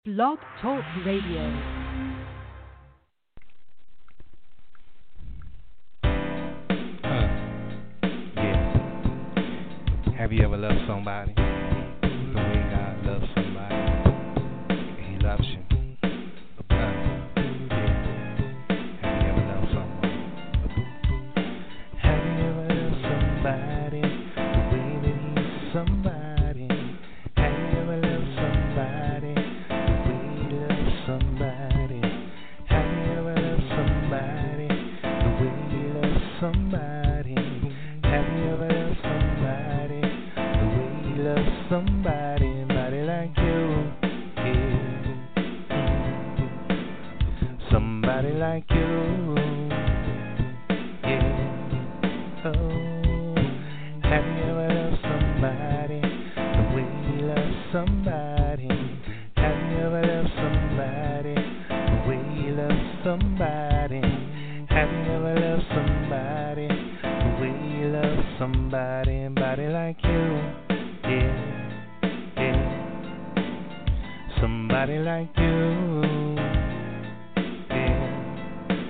Blog Talk Radio. Yeah. Have you ever loved somebody the way God loves somebody? He loves you. Yeah. Have you ever loved someone? Have you ever loved somebody the way that He's somebody? Have you ever loved somebody the way He loves somebody? Have you ever loved somebody the way He loves somebody? Have you ever loved somebody the way He loves somebody? Somebody like you, yeah. Somebody like you, yeah. Oh, have you ever loved somebody the way He loves somebody? Have you ever loved somebody the way He loves somebody? Have you ever loved somebody the way He loves somebody? Somebody like you, yeah, yeah. Somebody like you, yeah.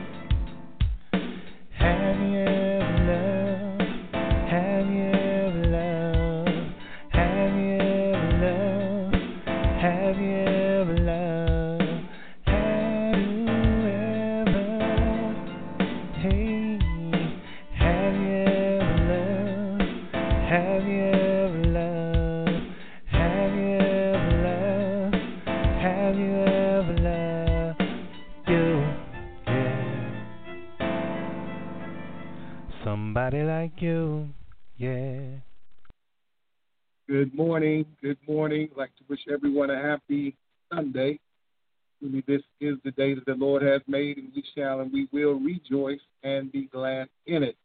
Have you ever loved? Have you ever loved? Have you ever loved? Have you ever loved? Have you ever? Hey, have you ever loved? Have you ever loved? Have you ever loved? Have you ever loved you? Yeah. Somebody like you, yeah. Good morning. Good morning. I'd like to wish everyone a happy Sunday. Truly, this is the day that the Lord has made, and we shall and we will rejoice and be glad in it.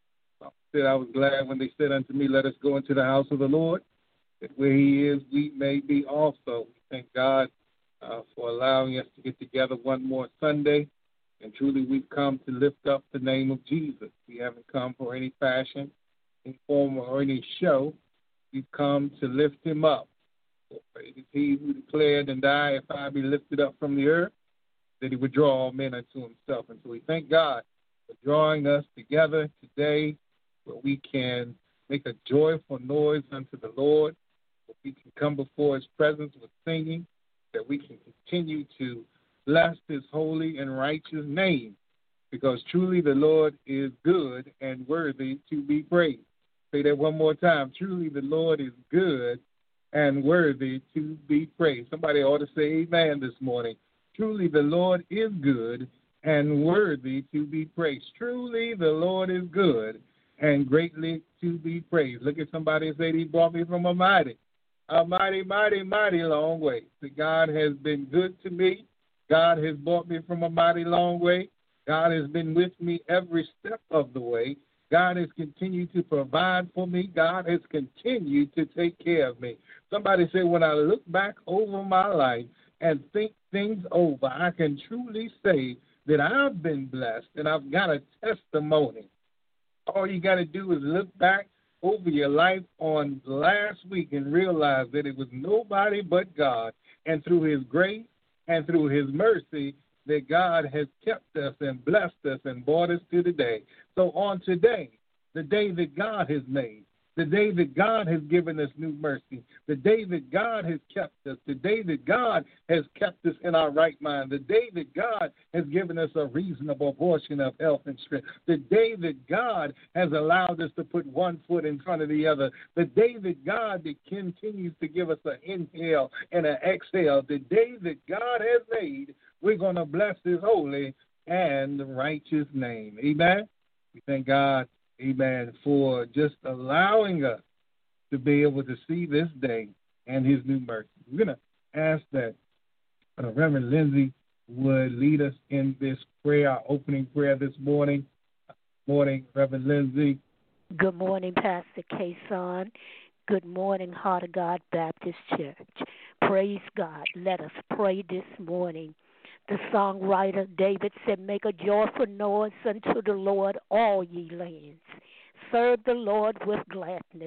I was glad when they said unto me, let us go into the house of the Lord, that where He is, we may be also. We thank God for allowing us to get together one more Sunday. And truly, we've come to lift up the name of Jesus. We haven't come for any fashion, any form, or any show. We've come to lift Him up. For it is He who declared, and I, if I be lifted up from the earth, that He would draw all men unto Himself. And so we thank God for drawing us together today, where we can make a joyful noise unto the Lord, where we can come before His presence with singing, that we can continue to bless His holy and righteous name, because truly the Lord is good and worthy to be praised. Say that one more time. Truly the Lord is good and worthy to be praised. Somebody ought to say amen this morning. Truly the Lord is good and worthy to be praised. Truly the Lord is good and greatly to be praised. Look at somebody and say, He brought me from a mighty, mighty long way. So God has been good to me. God has brought me from a mighty long way. God has been with me every step of the way. God has continued to provide for me. God has continued to take care of me. Somebody said, when I look back over my life and think things over, I can truly say that I've been blessed and I've got a testimony. All you got to do is look back over your life on last week and realize that it was nobody but God. And through His grace and through His mercy, that God has kept us and blessed us and brought us to the day. So on today, the day that God has made, the day that God has given us new mercy, the day that God has kept us, the day that God has kept us in our right mind, the day that God has given us a reasonable portion of health and strength, the day that God has allowed us to put one foot in front of the other, the day that God that continues to give us an inhale and an exhale, the day that God has made, we're going to bless His holy and righteous name. Amen? We thank God, amen, for just allowing us to be able to see this day and His new mercy. We're going to ask that Reverend Lindsay would lead us in this prayer, our opening prayer this morning. Morning, Reverend Lindsay. Good morning, Pastor Kason. Good morning, Heart of God Baptist Church. Praise God. Let us pray this morning. The songwriter David said, make a joyful noise unto the Lord, all ye lands. Serve the Lord with gladness.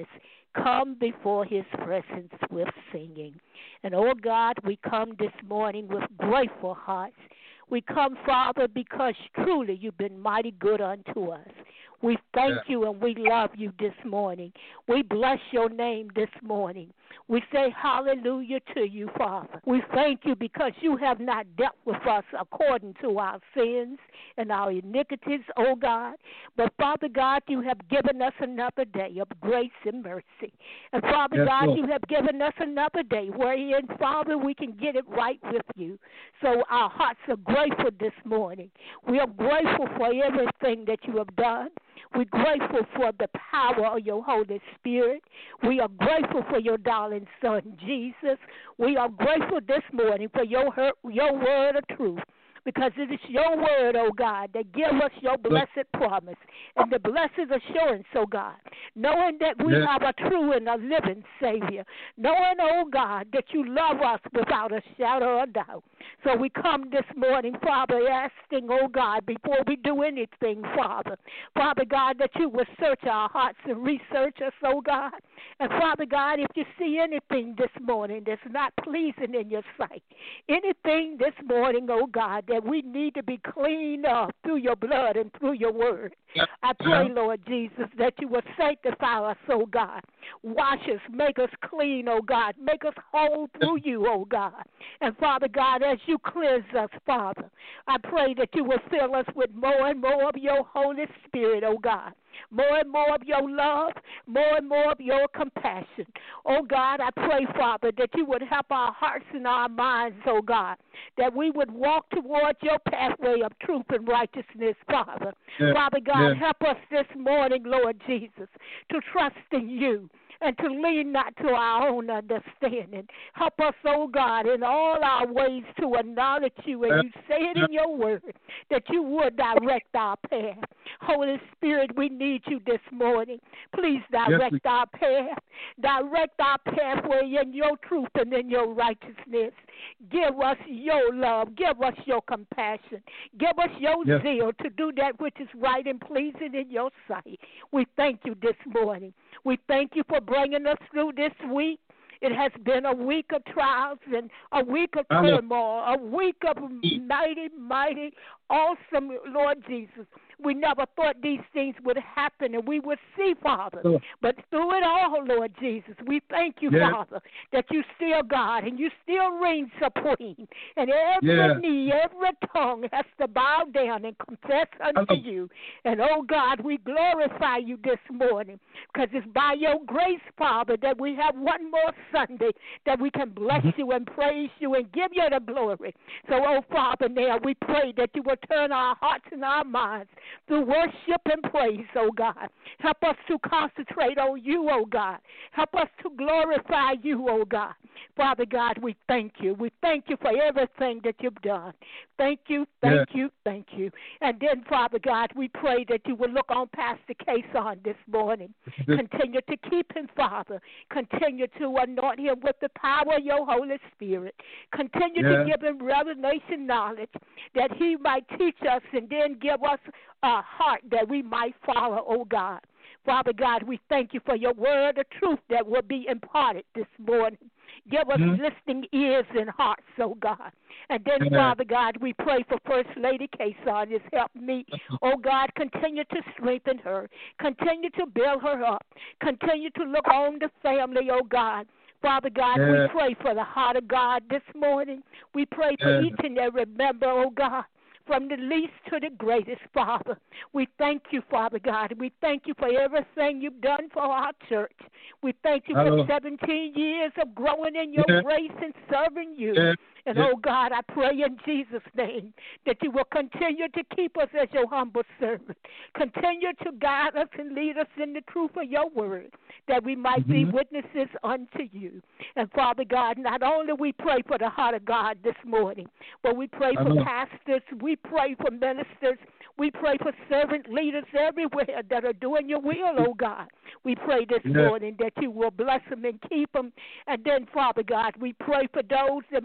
come before his presence with singing. And, oh God, we come this morning with grateful hearts. We come, Father, because truly you've been mighty good unto us. We thank you and we love you this morning. We bless your name this morning. We say hallelujah to you, Father. We thank you because you have not dealt with us according to our sins and our iniquities, oh God. But, Father God, you have given us another day of grace and mercy. And, Father God, Lord, you have given us another day wherein, Father, we can get it right with you. So our hearts are grateful this morning. We are grateful for everything that you have done. We're grateful for the power of your Holy Spirit. We are grateful for your darling Son, Jesus. We are grateful this morning for your word of truth, because it is your word, oh God, that give us your blessed promise and the blessed assurance, oh God, knowing that we have a true and a living Savior, knowing, oh God, that you love us without a shadow of doubt. So we come this morning, Father, asking, oh God, before we do anything, Father God, that you will search our hearts and research us, oh God. And Father God, if you see anything this morning that's not pleasing in your sight, anything this morning, oh God, that we need to be cleaned up through your blood and through your word, I pray, Lord Jesus, that you will sanctify us, oh God. Wash us, make us clean, oh God. Make us whole through you, oh God. And Father God, as you cleanse us, Father, I pray that you will fill us with more and more of your Holy Spirit, oh God. More and more of your love, more and more of your compassion. Oh God, I pray, Father, that you would help our hearts and our minds, oh God, that we would walk towards your pathway of truth and righteousness, Father. Father God, help us this morning, Lord Jesus, to trust in you and to lean not to our own understanding. Help us, oh God, in all our ways to acknowledge you, and you say it in your word, that you would direct our path. Holy Spirit, we need you this morning. Please direct our path. Direct our pathway in your truth and in your righteousness. Give us your love. Give us your compassion. Give us your zeal to do that which is right and pleasing in your sight. We thank you this morning. We thank you for bringing us through this week. It has been a week of trials and a week of turmoil, a week of mighty, mighty, awesome, Lord Jesus. We never thought these things would happen and we would see, Father. But through it all, Lord Jesus, we thank you, Father, that you still God and you still reign supreme. And every knee, every tongue has to bow down and confess unto you. And, oh God, we glorify you this morning because it's by your grace, Father, that we have one more Sunday that we can bless you and praise you and give you the glory. So, oh Father, now we pray that you will turn our hearts and our minds through worship and praise, oh God. Help us to concentrate on you, oh God. Help us to glorify you, oh God. Father God, we thank you. We thank you for everything that you've done. Thank you, thank you, thank you. And then, Father God, we pray that you will look on Pastor Kason this morning. Continue to keep him, Father. Continue to anoint him with the power of your Holy Spirit. Continue to give him revelation knowledge that he might teach us and then give us a heart that we might follow, oh God. Father God, we thank you for your word of truth that will be imparted this morning. Give us listening ears and hearts, oh God. And then, Father God, we pray for First Lady Kason is help me. Oh God, continue to strengthen her. Continue to build her up. Continue to look on the family, oh God. Father God, we pray for the heart of God this morning. We pray for each and every member, oh God, from the least to the greatest, Father. We thank you, Father God. We thank you for everything you've done for our church. We thank you for 17 years of growing in your grace and serving you. And, oh, God, I pray in Jesus' name that you will continue to keep us as your humble servant. Continue to guide us and lead us in the truth of your word, that we might be witnesses unto you. And, Father God, not only we pray for the heart of God this morning, but we pray for pastors, we pray for ministers, we pray for servant leaders everywhere that are doing your will, oh God. We pray this morning that you will bless them and keep them. And then, Father God, we pray for those that might be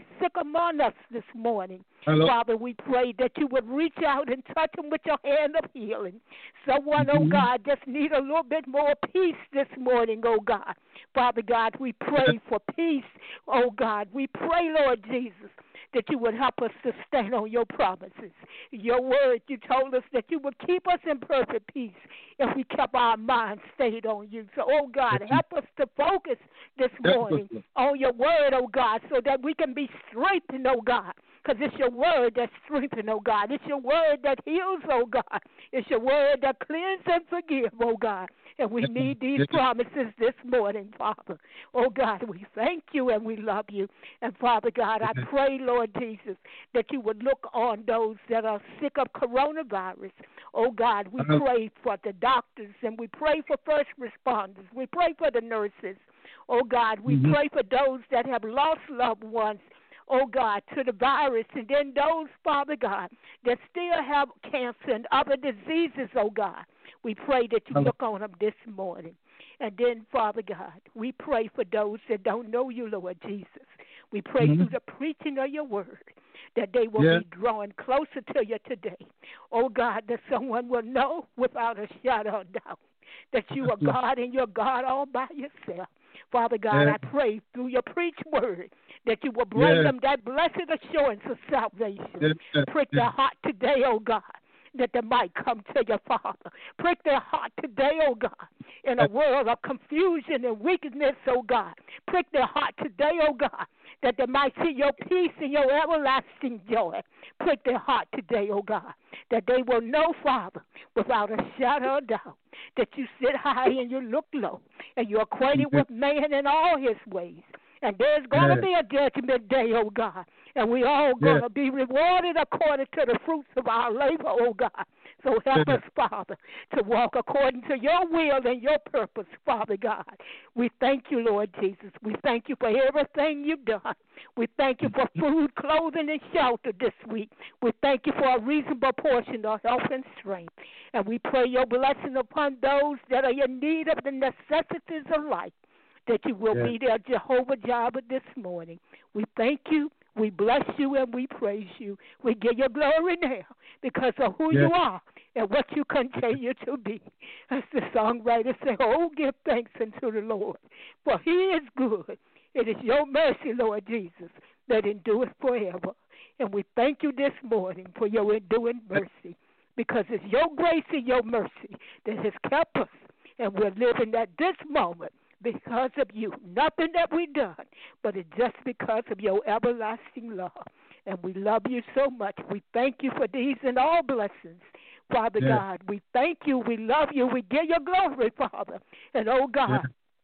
sick among us this morning. Hello. Father, we pray that you would reach out and touch them with your hand of healing. Someone, oh Mhm. God, just need a little bit more peace this morning, oh God. Father God, we pray for peace, oh God. We pray, Lord Jesus, that you would help us to stand on your promises. Your word, you told us that you would keep us in perfect peace if we kept our minds stayed on you. So, oh God, help us to focus this morning on your word, oh God, so that we can be strengthened, oh God. Because it's your word that strengthens, oh God. It's your word that heals, oh God. It's your word that cleanses and forgives, oh God. And we need these promises this morning, Father. Oh God, we thank you and we love you. And Father God, I pray, Lord Jesus, that you would look on those that are sick of coronavirus. Oh God, we pray for the doctors and we pray for first responders. We pray for the nurses. Oh God, we pray for those that have lost loved ones, oh God, to the virus, and then those, Father God, that still have cancer and other diseases, oh God. We pray that you look on them this morning. And then, Father God, we pray for those that don't know you, Lord Jesus. We pray through the preaching of your word that they will be drawing closer to you today. Oh God, that someone will know without a shadow of doubt that you are God and you're God all by yourself. Father God, I pray through your preached word that you will bring them that blessed assurance of salvation. Prick their heart today, oh God, that they might come to your Father. Prick their heart today, oh God, in a world of confusion and weakness, oh God. Prick their heart today, oh God, that they might see your peace and your everlasting joy. Prick their heart today, oh God, that they will know, Father, without a shadow of doubt, that you sit high and you look low, and you're acquainted with man in all his ways. And there's going to be a judgment day, oh God. And we all going to be rewarded according to the fruits of our labor, oh God. So help us, Father, to walk according to your will and your purpose, Father God. We thank you, Lord Jesus. We thank you for everything you've done. We thank you for food, clothing, and shelter this week. We thank you for a reasonable portion of health and strength. And we pray your blessing upon those that are in need of the necessities of life, that you will be their Jehovah Jireh this morning. We thank you, we bless you, and we praise you. We give you glory now because of who you are and what you continue to be. As the songwriter said, oh, give thanks unto the Lord, for he is good. It is your mercy, Lord Jesus, that endureth forever. And we thank you this morning for your enduring mercy, because it's your grace and your mercy that has kept us, and we're living at this moment because of you. Nothing that we've done, but it's just because of your everlasting love. And we love you so much. We thank you for these and all blessings, Father God. We thank you. We love you. We give you glory, Father. And, oh, God,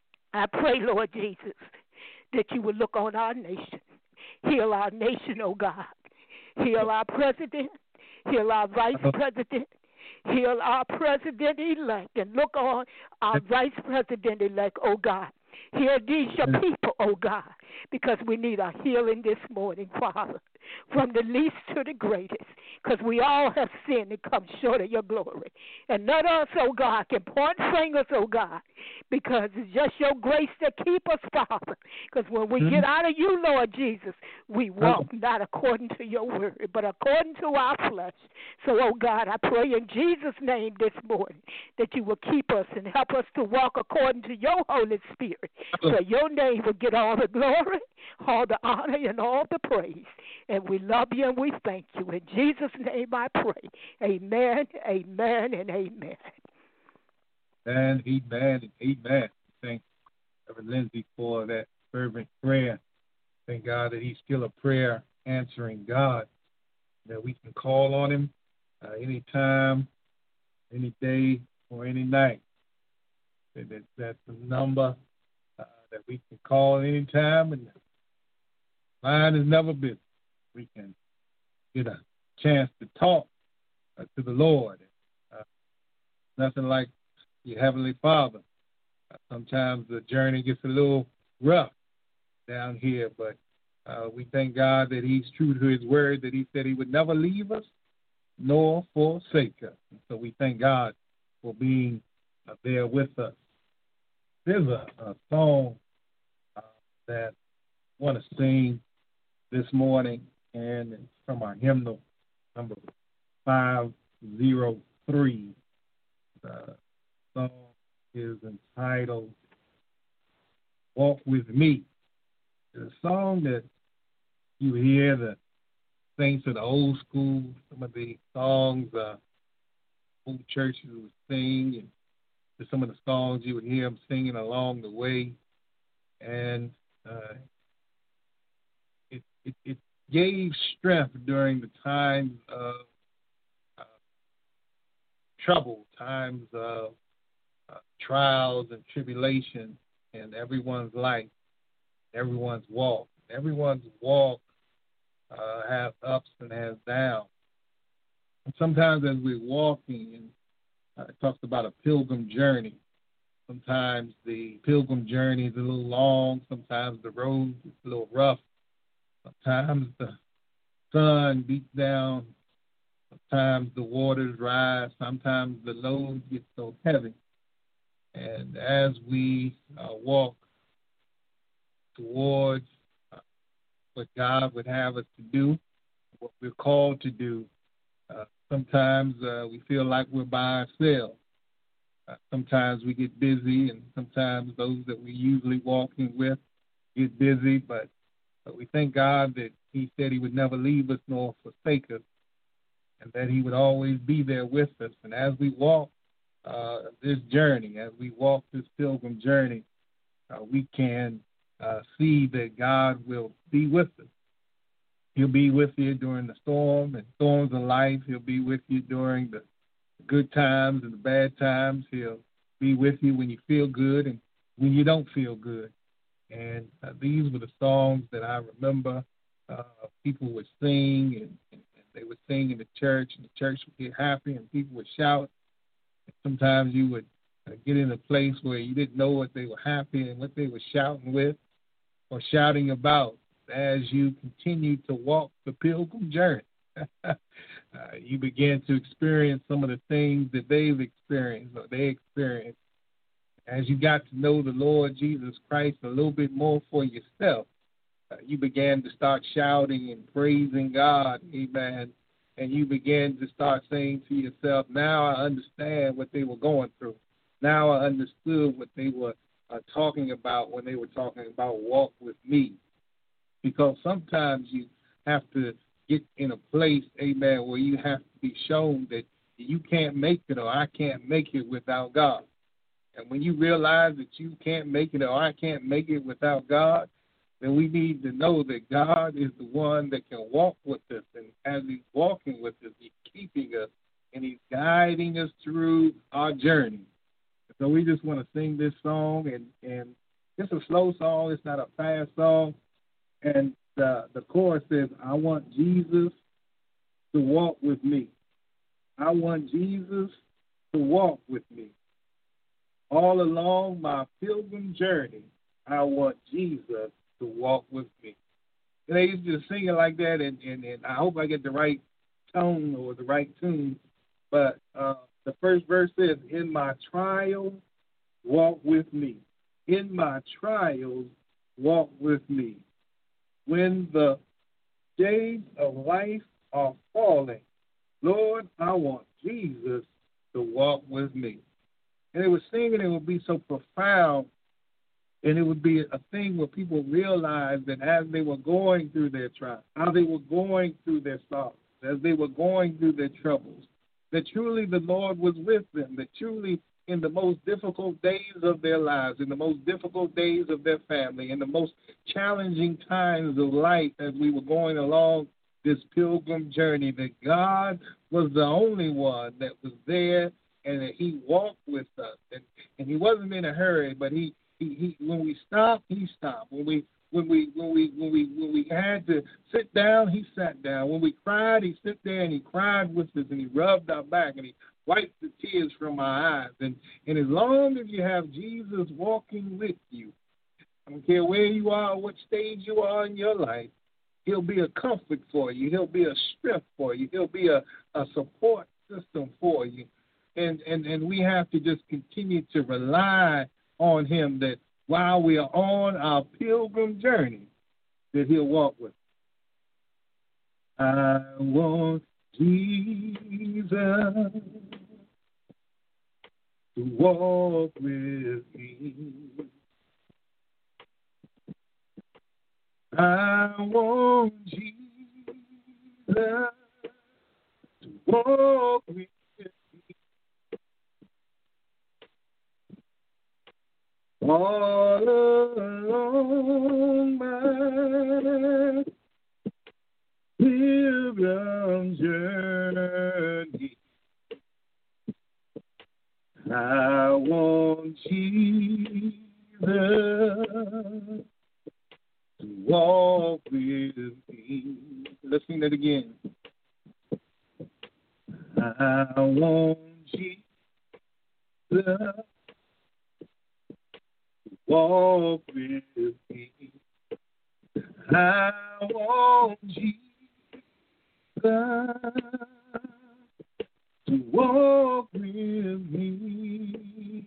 I pray, Lord Jesus, that you would look on our nation. Heal our nation, oh, God. Heal our president. Heal our vice president. Heal our president-elect, and look on our vice president-elect, oh God. Heal these your people, oh God, because we need a healing this morning, Father, from the least to the greatest, because we all have sinned and come short of your glory. And none of us, oh God, can point fingers, oh God, because it's just your grace that keep us, Father. Because when we get out of you, Lord Jesus, we walk not according to your word, but according to our flesh. So, oh God, I pray in Jesus' name this morning that you will keep us and help us to walk according to your Holy Spirit, so your name will get all the glory, all the honor, and all the praise. And we love you and we thank you. In Jesus' name I pray. Amen, amen, and amen. And amen, and amen. Thank Reverend Lindsay for that fervent prayer. Thank God that he's still a prayer answering God, that we can call on him anytime, any day, or any night. That's the number that we can call anytime, and the line is never busy. We can get a chance to talk to the Lord. Nothing like your Heavenly Father. Sometimes the journey gets a little rough down here, but we thank God that he's true to his word, that he said he would never leave us nor forsake us. And so we thank God for being there with us. There's a song that I want to sing this morning, and it's from our hymnal number 503. The song is entitled Walk With Me. It's a song that you hear the saints of the old school, some of the songs old churches would sing, and some of the songs you would hear them singing along the way. And it gave strength during the times of trouble, times of trials and tribulation in everyone's life, everyone's walk. Everyone's walk has ups and has downs. And sometimes as we're walking, and it talks about a pilgrim journey. Sometimes the pilgrim journey is a little long. Sometimes the road is a little rough. Sometimes the sun beats down. Sometimes the waters rise. Sometimes the load gets so heavy. And as we walk towards what God would have us to do, what we're called to do, sometimes we feel like we're by ourselves. Sometimes we get busy, and sometimes those that we're usually walking with get busy, but we thank God that He said He would never leave us nor forsake us, and that He would always be there with us. And as we walk this journey, as we walk this pilgrim journey, we can see that God will be with us. He'll be with you during the storm and storms of life. He'll be with you during the good times and the bad times. He'll be with you when you feel good and when you don't feel good. And these were the songs that I remember people would sing, and they would sing in the church, and the church would get happy, and people would shout. And sometimes you would get in a place where you didn't know what they were happy and what they were shouting with or shouting about. As you continue to walk the pilgrim journey, you begin to experience some of the things that they've experienced or they experienced. As you got to know the Lord Jesus Christ a little bit more for yourself, you began to start shouting and praising God, amen, and you began to start saying to yourself, now I understand what they were going through. Now I understood what they were talking about when they were talking about walk with me. Because sometimes you have to get in a place, amen, where you have to be shown that you can't make it or I can't make it without God. And when you realize that you can't make it or I can't make it without God, then we need to know that God is the one that can walk with us. And as He's walking with us, He's keeping us and He's guiding us through our journey. So we just want to sing this song, and it's a slow song. It's not a fast song. And the chorus says, I want Jesus to walk with me. I want Jesus to walk with me. All along my pilgrim journey, I want Jesus to walk with me. And they used to sing it like that, and I hope I get the right tone or the right tune. But the first verse says, in my trials, walk with me. In my trials, walk with me. When the shades of life are falling, Lord, I want Jesus to walk with me. And they were singing, it would be so profound, and it would be a thing where people realized that as they were going through their trials, how they were going through their sorrows, as they were going through their troubles, that truly the Lord was with them, that truly in the most difficult days of their lives, in the most difficult days of their family, in the most challenging times of life as we were going along this pilgrim journey, that God was the only one that was there and that He walked with us. And He wasn't in a hurry, but he when we stopped, He stopped. When we had to sit down, He sat down. When we cried, He sat there and He cried with us, and He rubbed our back, and He wiped the tears from our eyes. And as long as you have Jesus walking with you, I don't care where you are, what stage you are in your life, He'll be a comfort for you. He'll be a strength for you. He'll be a support system for you. And we have to just continue to rely on Him, that while we are on our pilgrim journey, that He'll walk with us. I want Jesus to walk with me. I want Jesus to walk with me. All along my pilgrim journey, I want Jesus to walk with me. Let's sing that again. I want Jesus to walk with me. I want Jesus to walk with me.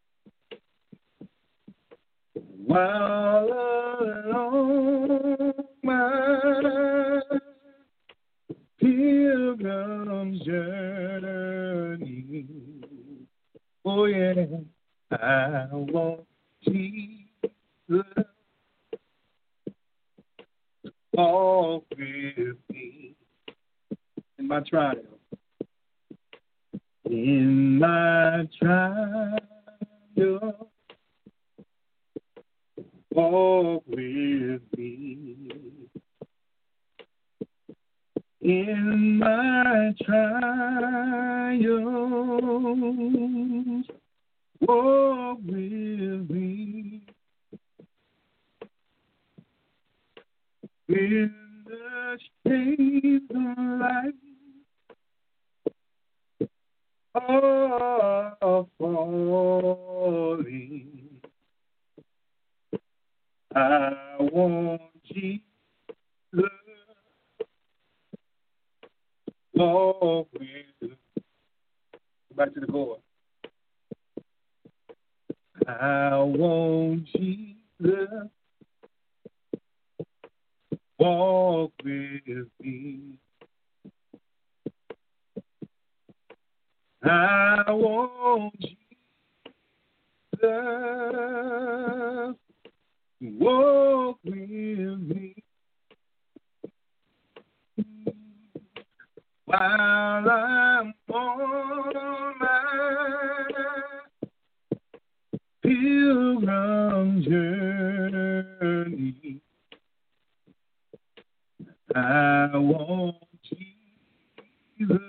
While along my pilgrim journey, oh yeah, I want Jesus to walk with me in my trial. In my trial, walk with me. In my trials, walk with me. In the shades of light, are falling, I want Jesus walk with me. Back to the chorus. I want Jesus walk with me. I want Jesus walk with me. While I'm on my pilgrim journey, I want Jesus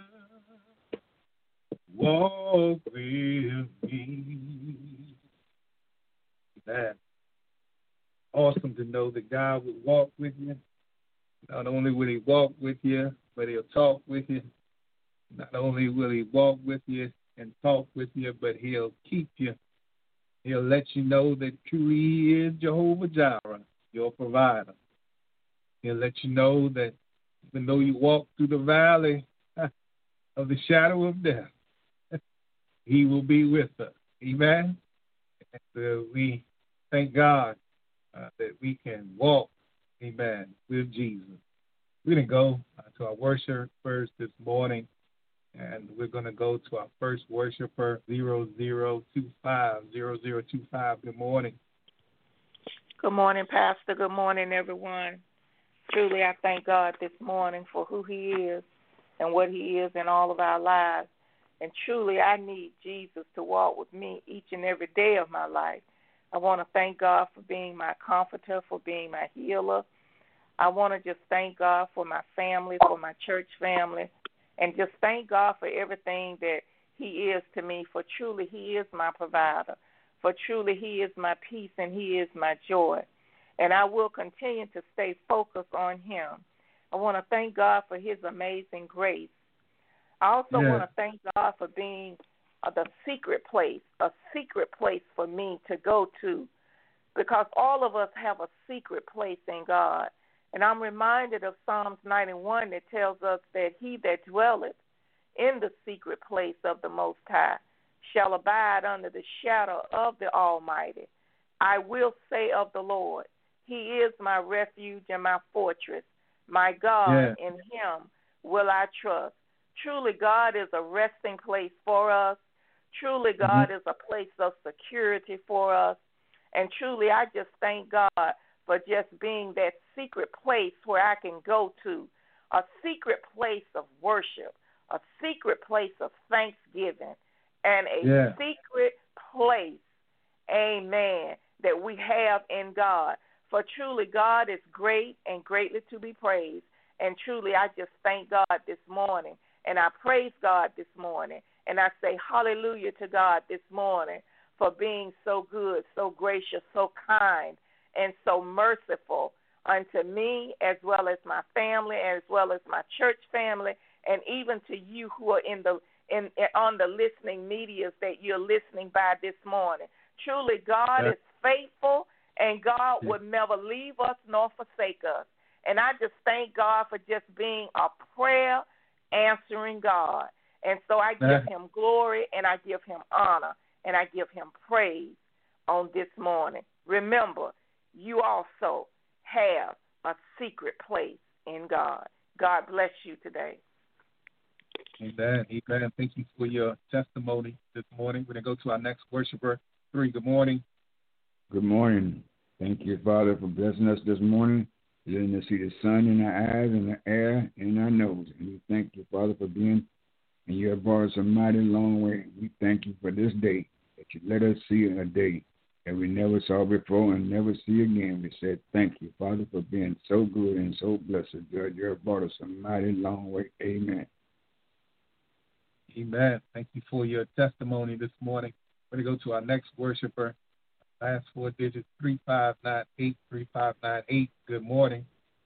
walk with me. That's awesome to know that God would walk with you. Not only will He walk with you, but He'll talk with you. Not only will He walk with you and talk with you, but He'll keep you. He'll let you know that truly He is Jehovah Jireh, your provider. He'll let you know that even though you walk through the valley of the shadow of death, He will be with us. Amen? And we thank God that we can walk, amen, with Jesus. We're going to go to our worshipers this morning, and we're going to go to our first worshiper, 0025. 0025, good morning. Good morning, Pastor. Good morning, everyone. Truly, I thank God this morning for who He is and what He is in all of our lives. And truly, I need Jesus to walk with me each and every day of my life. I want to thank God for being my comforter, for being my healer. I want to just thank God for my family, for my church family, and just thank God for everything that He is to me, for truly He is my provider, for truly He is my peace and He is my joy. And I will continue to stay focused on Him. I want to thank God for His amazing grace. I also want to thank God for being the secret place, a secret place for me to go to, because all of us have a secret place in God. And I'm reminded of Psalms 91 that tells us that he that dwelleth in the secret place of the Most High shall abide under the shadow of the Almighty. I will say of the Lord, He is my refuge and my fortress, My God, in him will I trust. Truly, God is a resting place for us. Truly, God is a place of security for us. And truly, I just thank God for just being that secret place where I can go to, a secret place of worship, a secret place of thanksgiving, and a secret place, amen, that we have in God. For truly, God is great and greatly to be praised. And truly, I just thank God this morning, and I praise God this morning, and I say hallelujah to God this morning for being so good, so gracious, so kind, and so merciful unto me as well as my family, as well as my church family, and even to you who are on the listening medias that you're listening by this morning. Truly, God is faithful, and God would never leave us nor forsake us. And I just thank God for just being a prayer-answering God. And so I give him glory, and I give him honor, and I give him praise on this morning. Remember, you also have a secret place in God. God bless you today. Amen. Amen. Thank you for your testimony this morning. We're going to go to our next worshiper. 3, good morning. Good morning. Thank you, Father, for blessing us this morning, letting us see the sun in our eyes and the air in our nose. And we thank you, Father, for being, and you have brought us a mighty long way. We thank you for this day, that you let us see a day that we never saw before and never see again. We said thank you, Father, for being so good and so blessed. Judge, you have brought us a mighty long way. Amen. Amen. Thank you for your testimony this morning. We're going to go to our next worshiper. Last 4 digits, 3598, 3598. Good morning.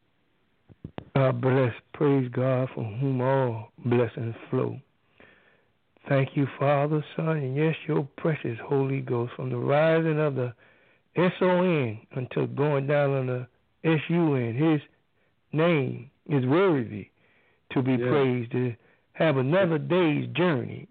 God bless. Praise God, from whom all blessings flow. Thank you, Father, Son, and yes, your precious Holy Ghost, from the rising of the S-O-N until going down on the S-U-N. His name is worthy to be praised, to have another day's journey.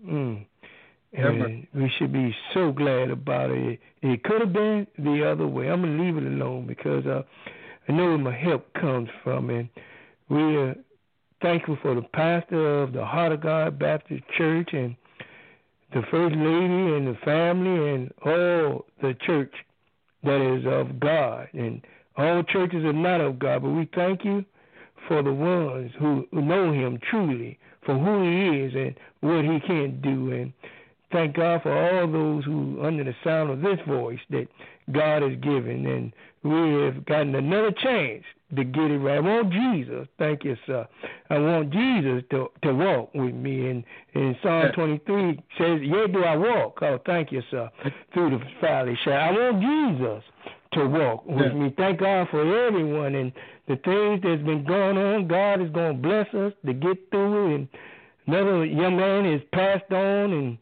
And we should be so glad about it. It could have been the other way. I'm going to leave it alone because I know where my help comes from. And we are thankful for the pastor of the Heart of God Baptist Church and the First Lady and the family and all the church that is of God. And all churches are not of God, but we thank you for the ones who know him truly for who he is and what he can do. And thank God for all those who, under the sound of this voice, that God has given. And we have gotten another chance to get it right. I want Jesus. Thank you, sir. I want Jesus to walk with me. And Psalm 23 says, yea, do I walk? Oh, thank you, sir. Through the valley shadow. I want Jesus to walk with me. Thank God for everyone and the things that's been going on. God is going to bless us to get through it. And another young man is passed on, and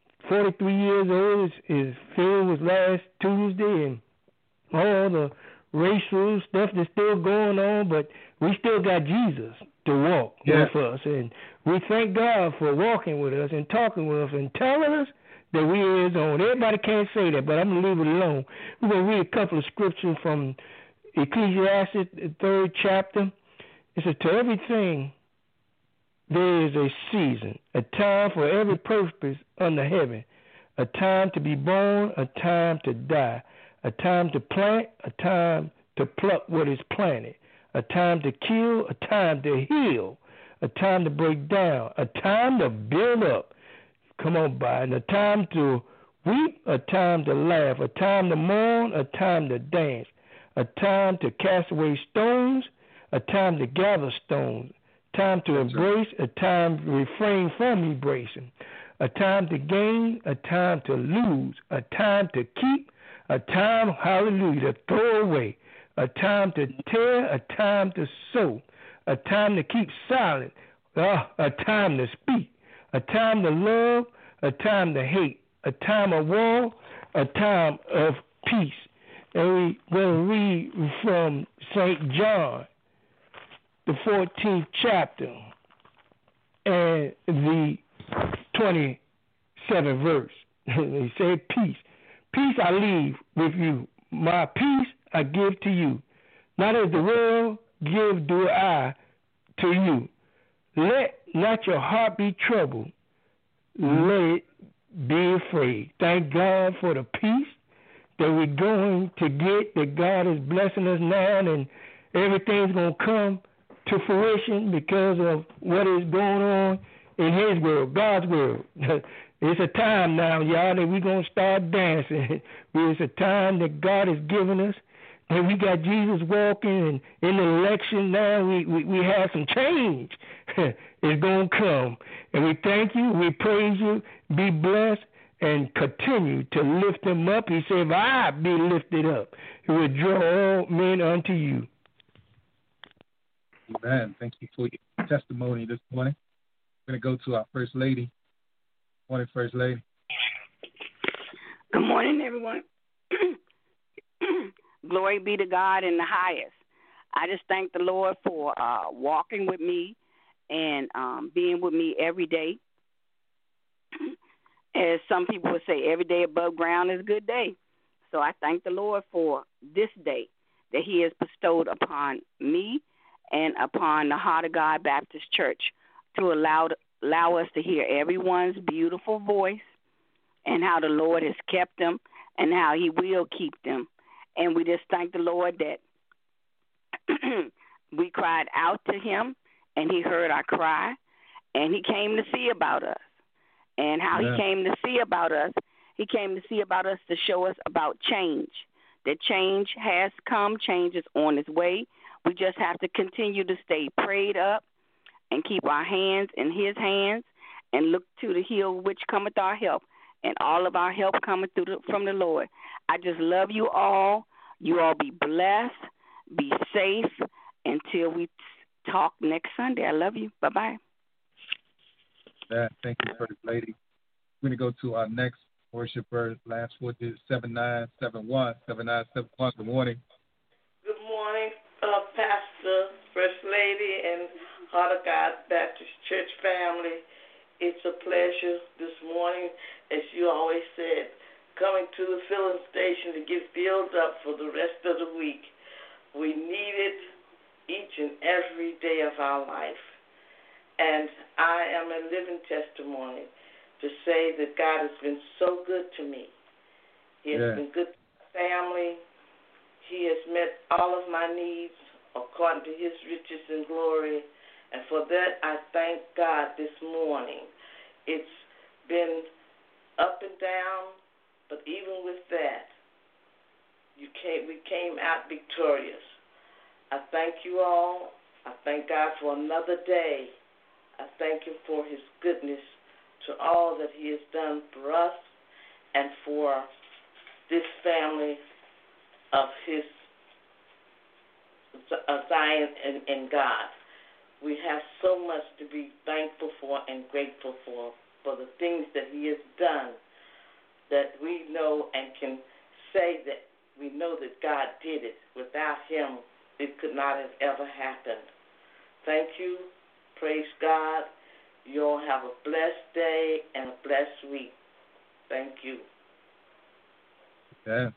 43 years old. His funeral was last Tuesday, and all the racial stuff that's still going on, but we still got Jesus to walk with us. And we thank God for walking with us and talking with us and telling us that we are his own. Everybody can't say that, but I'm going to leave it alone. We're going to read a couple of scriptures from Ecclesiastes, the 3rd chapter. It says, to everything there is a season, a time for every purpose under heaven, a time to be born, a time to die, a time to plant, a time to pluck what is planted, a time to kill, a time to heal, a time to break down, a time to build up. Come on, Biden. A time to weep, a time to laugh, a time to mourn, a time to dance, a time to cast away stones, a time to gather stones, time to embrace, a time to refrain from embracing, a time to gain, a time to lose, a time to keep, a time, hallelujah, to throw away, a time to tear, a time to sow, a time to keep silent, a time to speak, a time to love, a time to hate, a time of war, a time of peace. And we're going to read from St. John, the 14th chapter, and the 27th verse. He said, peace. Peace I leave with you. My peace I give to you. Not as the world give do I to you. Let not your heart be troubled. Let it be afraid. Thank God for the peace that we're going to get, that God is blessing us now, and everything's going to come to fruition because of what is going on in His world, God's world. It's a time now, y'all, that we're going to start dancing. It's a time that God has given us, and we got Jesus walking, and in the election now we have some change. It's going to come. And we thank you, we praise you, be blessed, and continue to lift Him up. He said, if I be lifted up, He will draw all men unto you. Amen. Thank you for your testimony this morning. We're going to go to our First Lady. Morning, First Lady. Good morning, everyone. Glory be to God in the highest. I just thank the Lord for walking with me and being with me every day. As some people would say, every day above ground is a good day. So I thank the Lord for this day that He has bestowed upon me and upon the Heart of God Baptist Church to allow us to hear everyone's beautiful voice and how the Lord has kept them and how He will keep them. And we just thank the Lord that we cried out to Him and He heard our cry and He came to see about us. And how He came to see about us, He came to see about us to show us about change. That change has come, change is on its way. We just have to continue to stay prayed up and keep our hands in His hands and look to the hill which cometh our help. And all of our help cometh from the Lord. I just love you all. You all be blessed, be safe until we talk next Sunday. I love you. Bye-bye. Thank you, First Lady. We're going to go to our next worshiper. Last 4 digits, 7971. 7971. Good morning. Good morning, Pastor, First Lady, and Heart of God Baptist Church family. It's a pleasure this morning, as you always said, coming to the filling station to get filled up for the rest of the week. We need it each and every day of our life. And I am a living testimony to say that God has been so good to me. He has been good to my family. He has met all of my needs according to His riches and glory. And for that, I thank God this morning. It's been up and down, but even with that, we came out victorious. I thank you all. I thank God for another day. I thank Him for His goodness to all that He has done for us and for this family of His Zion and God. We have so much to be thankful for and grateful for the things that He has done, that we know and can say that we know that God did it. Without Him, it could not have ever happened. Thank you. Praise God. You all have a blessed day and a blessed week. Thank you. Yeah.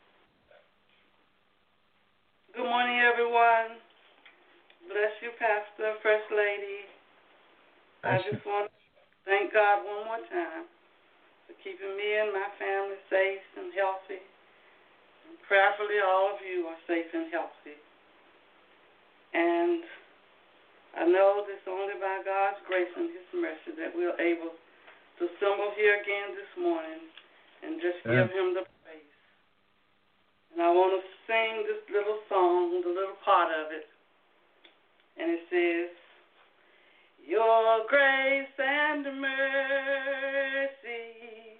Good morning, everyone. Bless you, Pastor, First Lady. I just want to thank God one more time for keeping me and my family safe and healthy. And prayerfully, all of you are safe and healthy. And I know this only by God's grace and His mercy that we're able to assemble here again this morning and just give Him the praise. And I want to sing this little song, the little part of it. And it says, Your grace and mercy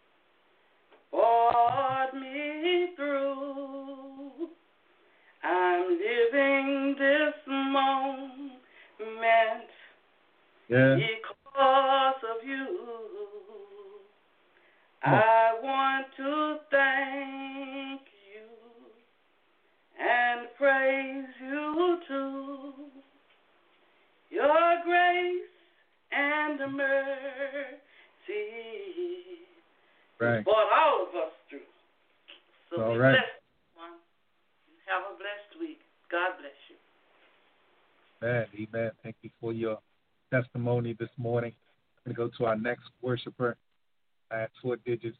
brought me through. I'm living this moment because of you. I want to thank you and praise you too. Your grace and mercy brought all of us through. So be blessed, everyone. Have a blessed week. God bless you. Amen. Thank you for your testimony this morning. I'm going to go to our next worshiper at 4 digits,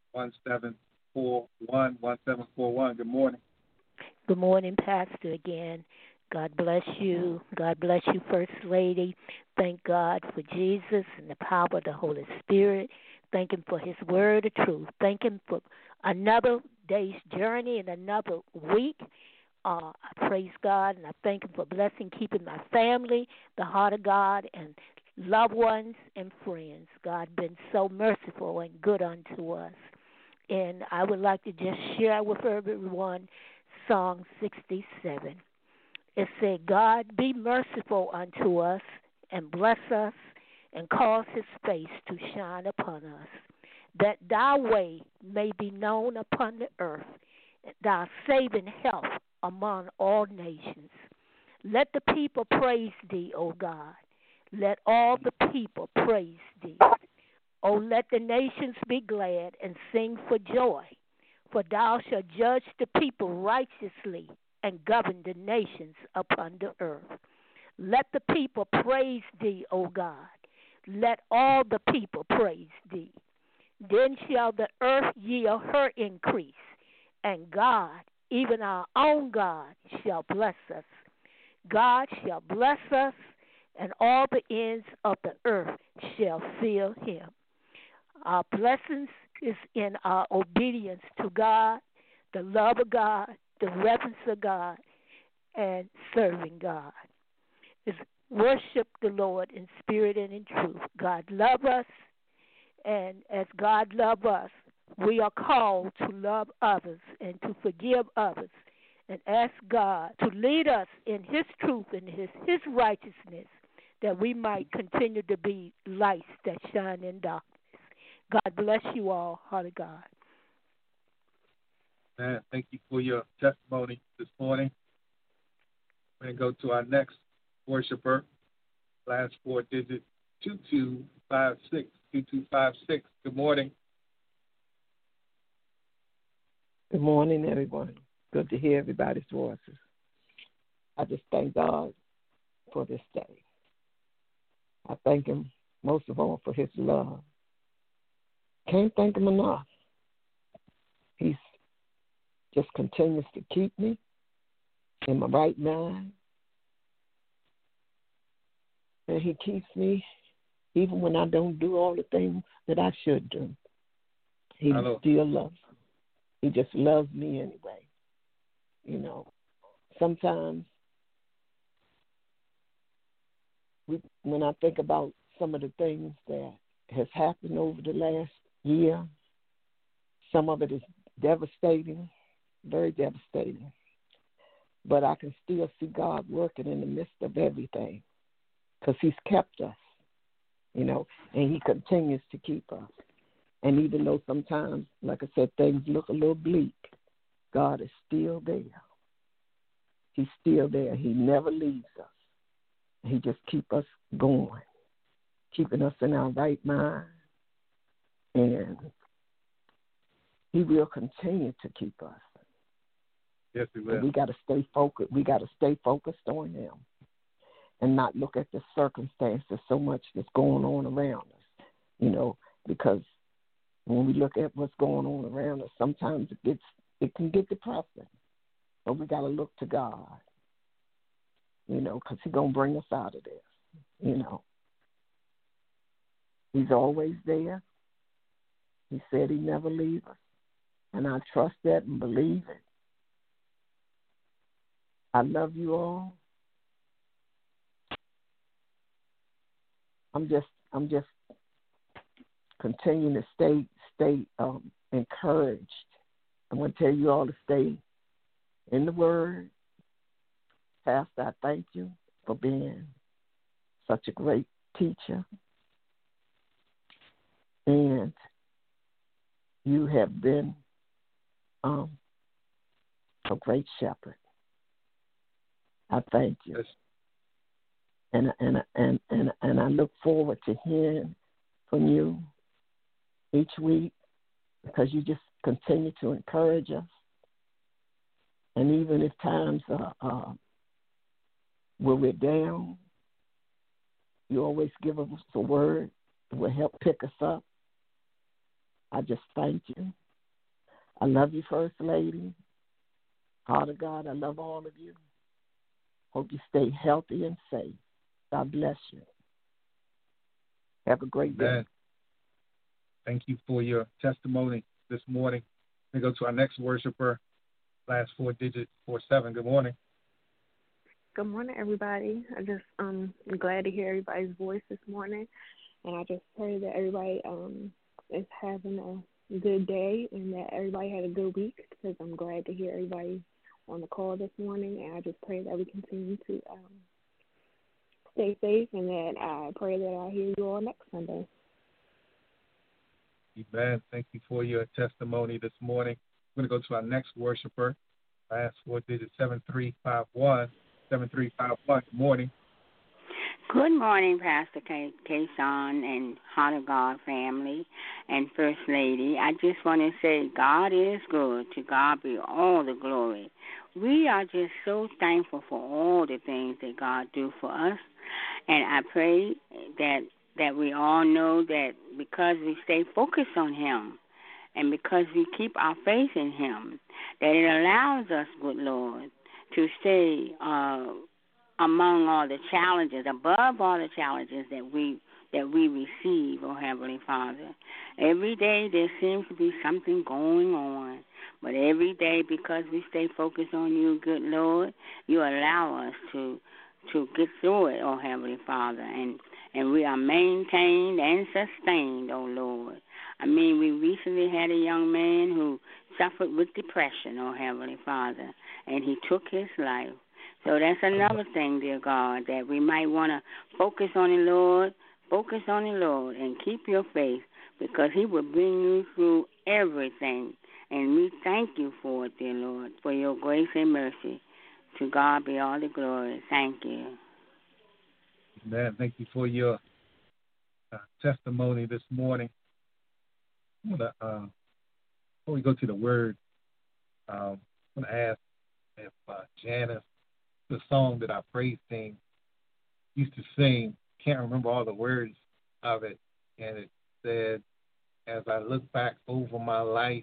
1741, 1741. Good morning. Good morning, Pastor, again. God bless you. God bless you, First Lady. Thank God for Jesus and the power of the Holy Spirit. Thank Him for His word of truth. Thank Him for another day's journey and another week. I praise God, and I thank Him for blessing, keeping my family, the heart of God, and loved ones and friends. God been so merciful and good unto us. And I would like to just share with everyone Song 67. It said, God, be merciful unto us and bless us and cause His face to shine upon us, that thy way may be known upon the earth, thy saving help among all nations. Let the people praise thee, O God. Let all the people praise thee. O let the nations be glad and sing for joy, for thou shalt judge the people righteously and govern the nations upon the earth. Let the people praise thee, O God. Let all the people praise thee. Then shall the earth yield her increase, and God, even our own God, shall bless us. God shall bless us, and all the ends of the earth shall fear Him. Our blessings is in our obedience to God, the love of God, the reverence of God, and serving God. It's worship the Lord in spirit and in truth. God love us, and as God love us, we are called to love others and to forgive others and ask God to lead us in His truth and His righteousness, that we might continue to be lights that shine in darkness. God bless you all. Heart of God. Man, thank you for your testimony this morning. We're going to go to our next worshiper. Last 4 digits, 2256. 2256. Good morning. Good morning, everyone. Good to hear everybody's voices. I just thank God for this day. I thank Him most of all for His love. Can't thank Him enough. He just continues to keep me in my right mind. And He keeps me even when I don't do all the things that I should do. He still loves me. He just loves me anyway. You know, sometimes when I think about some of the things that has happened over the last year, some of it is devastating, very devastating. But I can still see God working in the midst of everything because He's kept us, you know, and He continues to keep us. And even though sometimes, like I said, things look a little bleak, God is still there. He's still there. He never leaves us. He just keeps us going, keeping us in our right mind. And He will continue to keep us. Yes, He will. But we got to stay focused. We got to stay focused on Him and not look at the circumstances so much that's going on around us, you know, because when we look at what's going on around us, sometimes it can get depressing. But we got to look to God, you know, because He's going to bring us out of this, you know. He's always there. He said He never leaves us, and I trust that and believe it. I love you all. I'm just continuing to stay encouraged. I'm going to tell you all to stay in the Word. Pastor, I thank you for being such a great teacher. And you have been a great shepherd. I thank you. And I look forward to hearing from you each week because you just continue to encourage us. And even if times when we're down. You always give us a word that will help pick us up. I just thank you. I love you, First Lady. Heart of God, I love all of you. Hope you stay healthy and safe. God bless you. Have a great day. Thank you for your testimony this morning. We go to our next worshiper, last 4 digits, 47. Good morning. Good morning, everybody. I'm glad to hear everybody's voice this morning, and I just pray that everybody is having a good day and that everybody had a good week, because I'm glad to hear everybody on the call this morning, and I just pray that we continue to stay safe, and that I pray that I'll hear you all next Sunday. Amen. Thank you for your testimony this morning. We're going to go to our next worshiper, last 4 digits, 7351. 7351. Good morning. Good morning, Pastor Kason and Heart of God family and First Lady. I just want to say God is good. To God be all the glory. We are just so thankful for all the things that God do for us. And I pray that we all know that because we stay focused on Him and because we keep our faith in Him, that it allows us, good Lord, to stay among all the challenges, above all the challenges that we receive, oh Heavenly Father. Every day there seems to be something going on, but every day, because we stay focused on you, good Lord, you allow us to get through it, oh Heavenly Father, and we are maintained and sustained, oh Lord. I mean, we recently had a young man who suffered with depression, oh Heavenly Father, and he took his life. So that's another thing, dear God, that we might want to focus on the Lord, and keep your faith, because He will bring you through everything. And we thank you for it, dear Lord, for your grace and mercy. To God be all the glory. Thank you. Amen. Thank you for your testimony this morning. I want to, before we go to the word, I want to ask if Janice, the song that our praise team used to sing, can't remember all the words of it, and it said, as I look back over my life,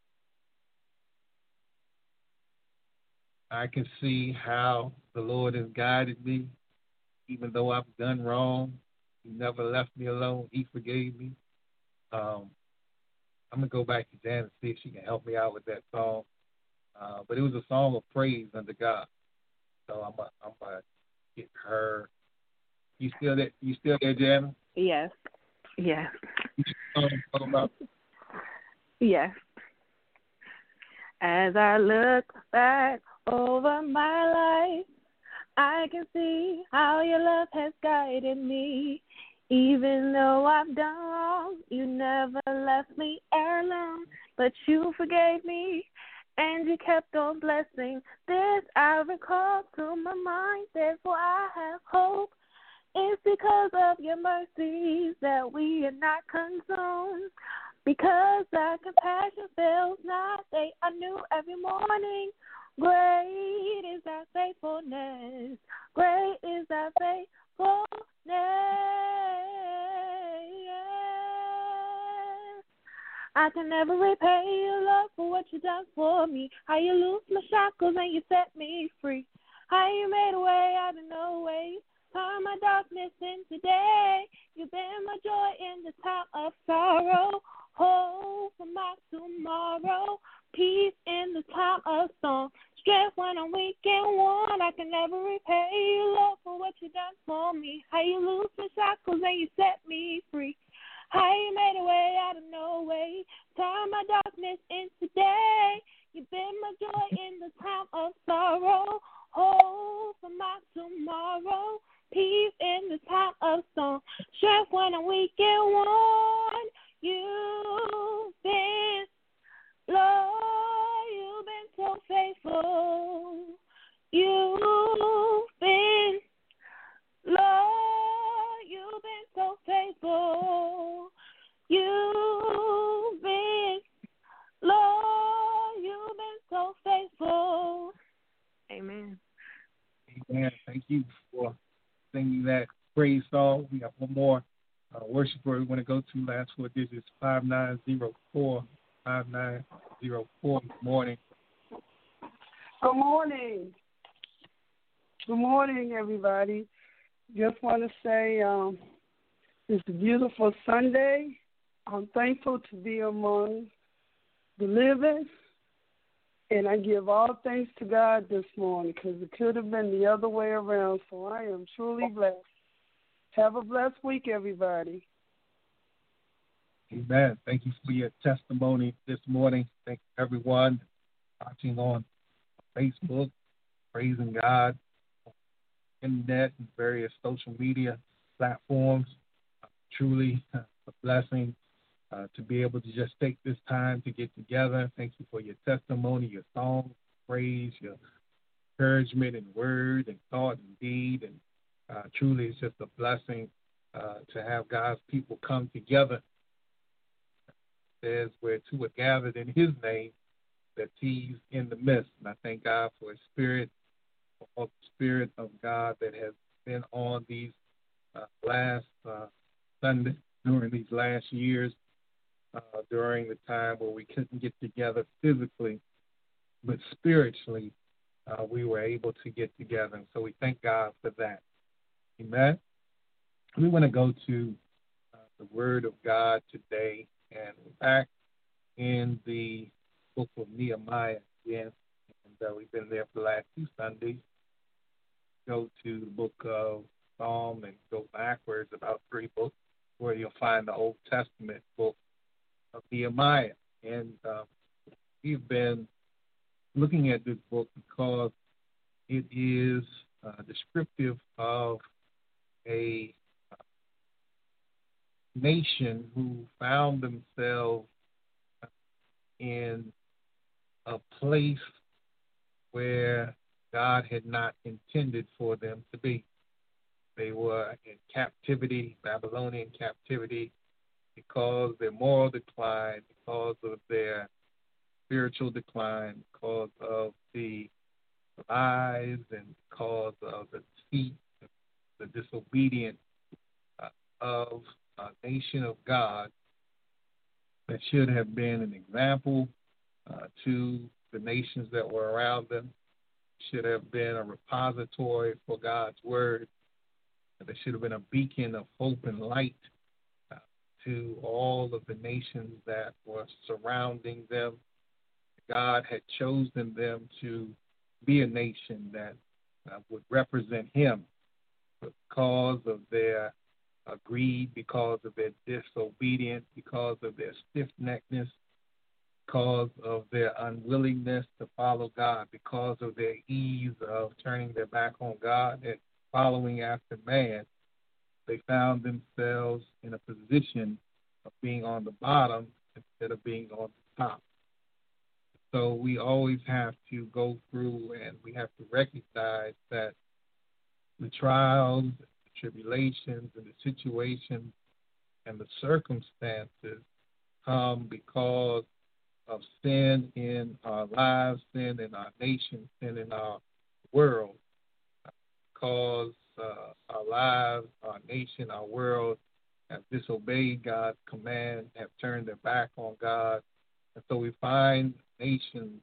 I can see how the Lord has guided me, even though I've done wrong. He never left me alone. He forgave me. I'm going to go back to Janice and see if she can help me out with that song. But it was a song of praise unto God. So I'm gonna get her. You still there, Janice? Yes. Yes. About? Yes. As I look back over my life, I can see how your love has guided me. Even though I've done wrong, you never left me alone, but you forgave me. And you kept on blessing. This I recall to my mind, therefore I have hope. It's because of your mercies that we are not consumed. Because thy compassion fails not, they are new every morning. Great is thy faithfulness. Great is thy faithfulness. I can never repay your love for what you done for me. How you loosed my shackles and you set me free. How you made a way out of no way. Turn my darkness into day. You've been my joy in the time of sorrow. Hope for my tomorrow. Peace in the time of storm. Strength when I'm weak and worn. I can never repay your love for what you done for me. How you loosed my shackles and you set me free. How you made a way out of no way. Turn my darkness into day. You've been my joy in the time of sorrow. Hope for my tomorrow. Peace in the time of storm. Strength when I'm weak and worn. You've been, Lord, you've been so faithful. You've been, Lord, you've been so faithful. You've been, Lord, you've been so faithful. Amen. Amen. Thank you for singing that praise song. We have one more worshiper we want to go to. Last four digits, 5904. 5904. Good morning. Good morning. Good morning, everybody. Just want to say it's a beautiful Sunday. I'm thankful to be among the living, and I give all thanks to God this morning because it could have been the other way around, so I am truly blessed. Have a blessed week, everybody. Amen. Thank you for your testimony this morning. Thank you, everyone watching on Facebook, praising God, internet, and various social media platforms. Truly a blessing to be able to just take this time to get together. Thank you for your testimony, your song, praise, your encouragement and word and thought and deed. And truly it's just a blessing to have God's people come together. It says where two are gathered in his name, that he's in the midst. And I thank God for his spirit, for the spirit of God that has been on these last Sunday, during these last years, during the time where we couldn't get together physically, but spiritually we were able to get together. And so we thank God for that. Amen. We want to go to the Word of God today, and we're back in the book of Nehemiah again. And we've been there for the last two Sundays. Go to the book of Psalm and go backwards about 3 books where you'll find the Old Testament book of Nehemiah. And we've been looking at this book because it is descriptive of a nation who found themselves in a place where God had not intended for them to be. They were in captivity, Babylonian captivity, because of their moral decline, because of their spiritual decline, because of the lies, and because of the deceit, the disobedience of a nation of God that should have been an example to the nations that were around them, should have been a repository for God's word. There should have been a beacon of hope and light to all of the nations that were surrounding them. God had chosen them to be a nation that would represent him, because of their greed, because of their disobedience, because of their stiff-neckedness, because of their unwillingness to follow God, because of their ease of turning their back on God and following after man. They found themselves in a position of being on the bottom instead of being on the top. So we always have to go through and we have to recognize that the trials, the tribulations, and the situations and the circumstances come because of sin in our lives, sin in our nation, sin in our world. Because our lives, our nation, our world have disobeyed God's command, have turned their back on God. And so we find nations,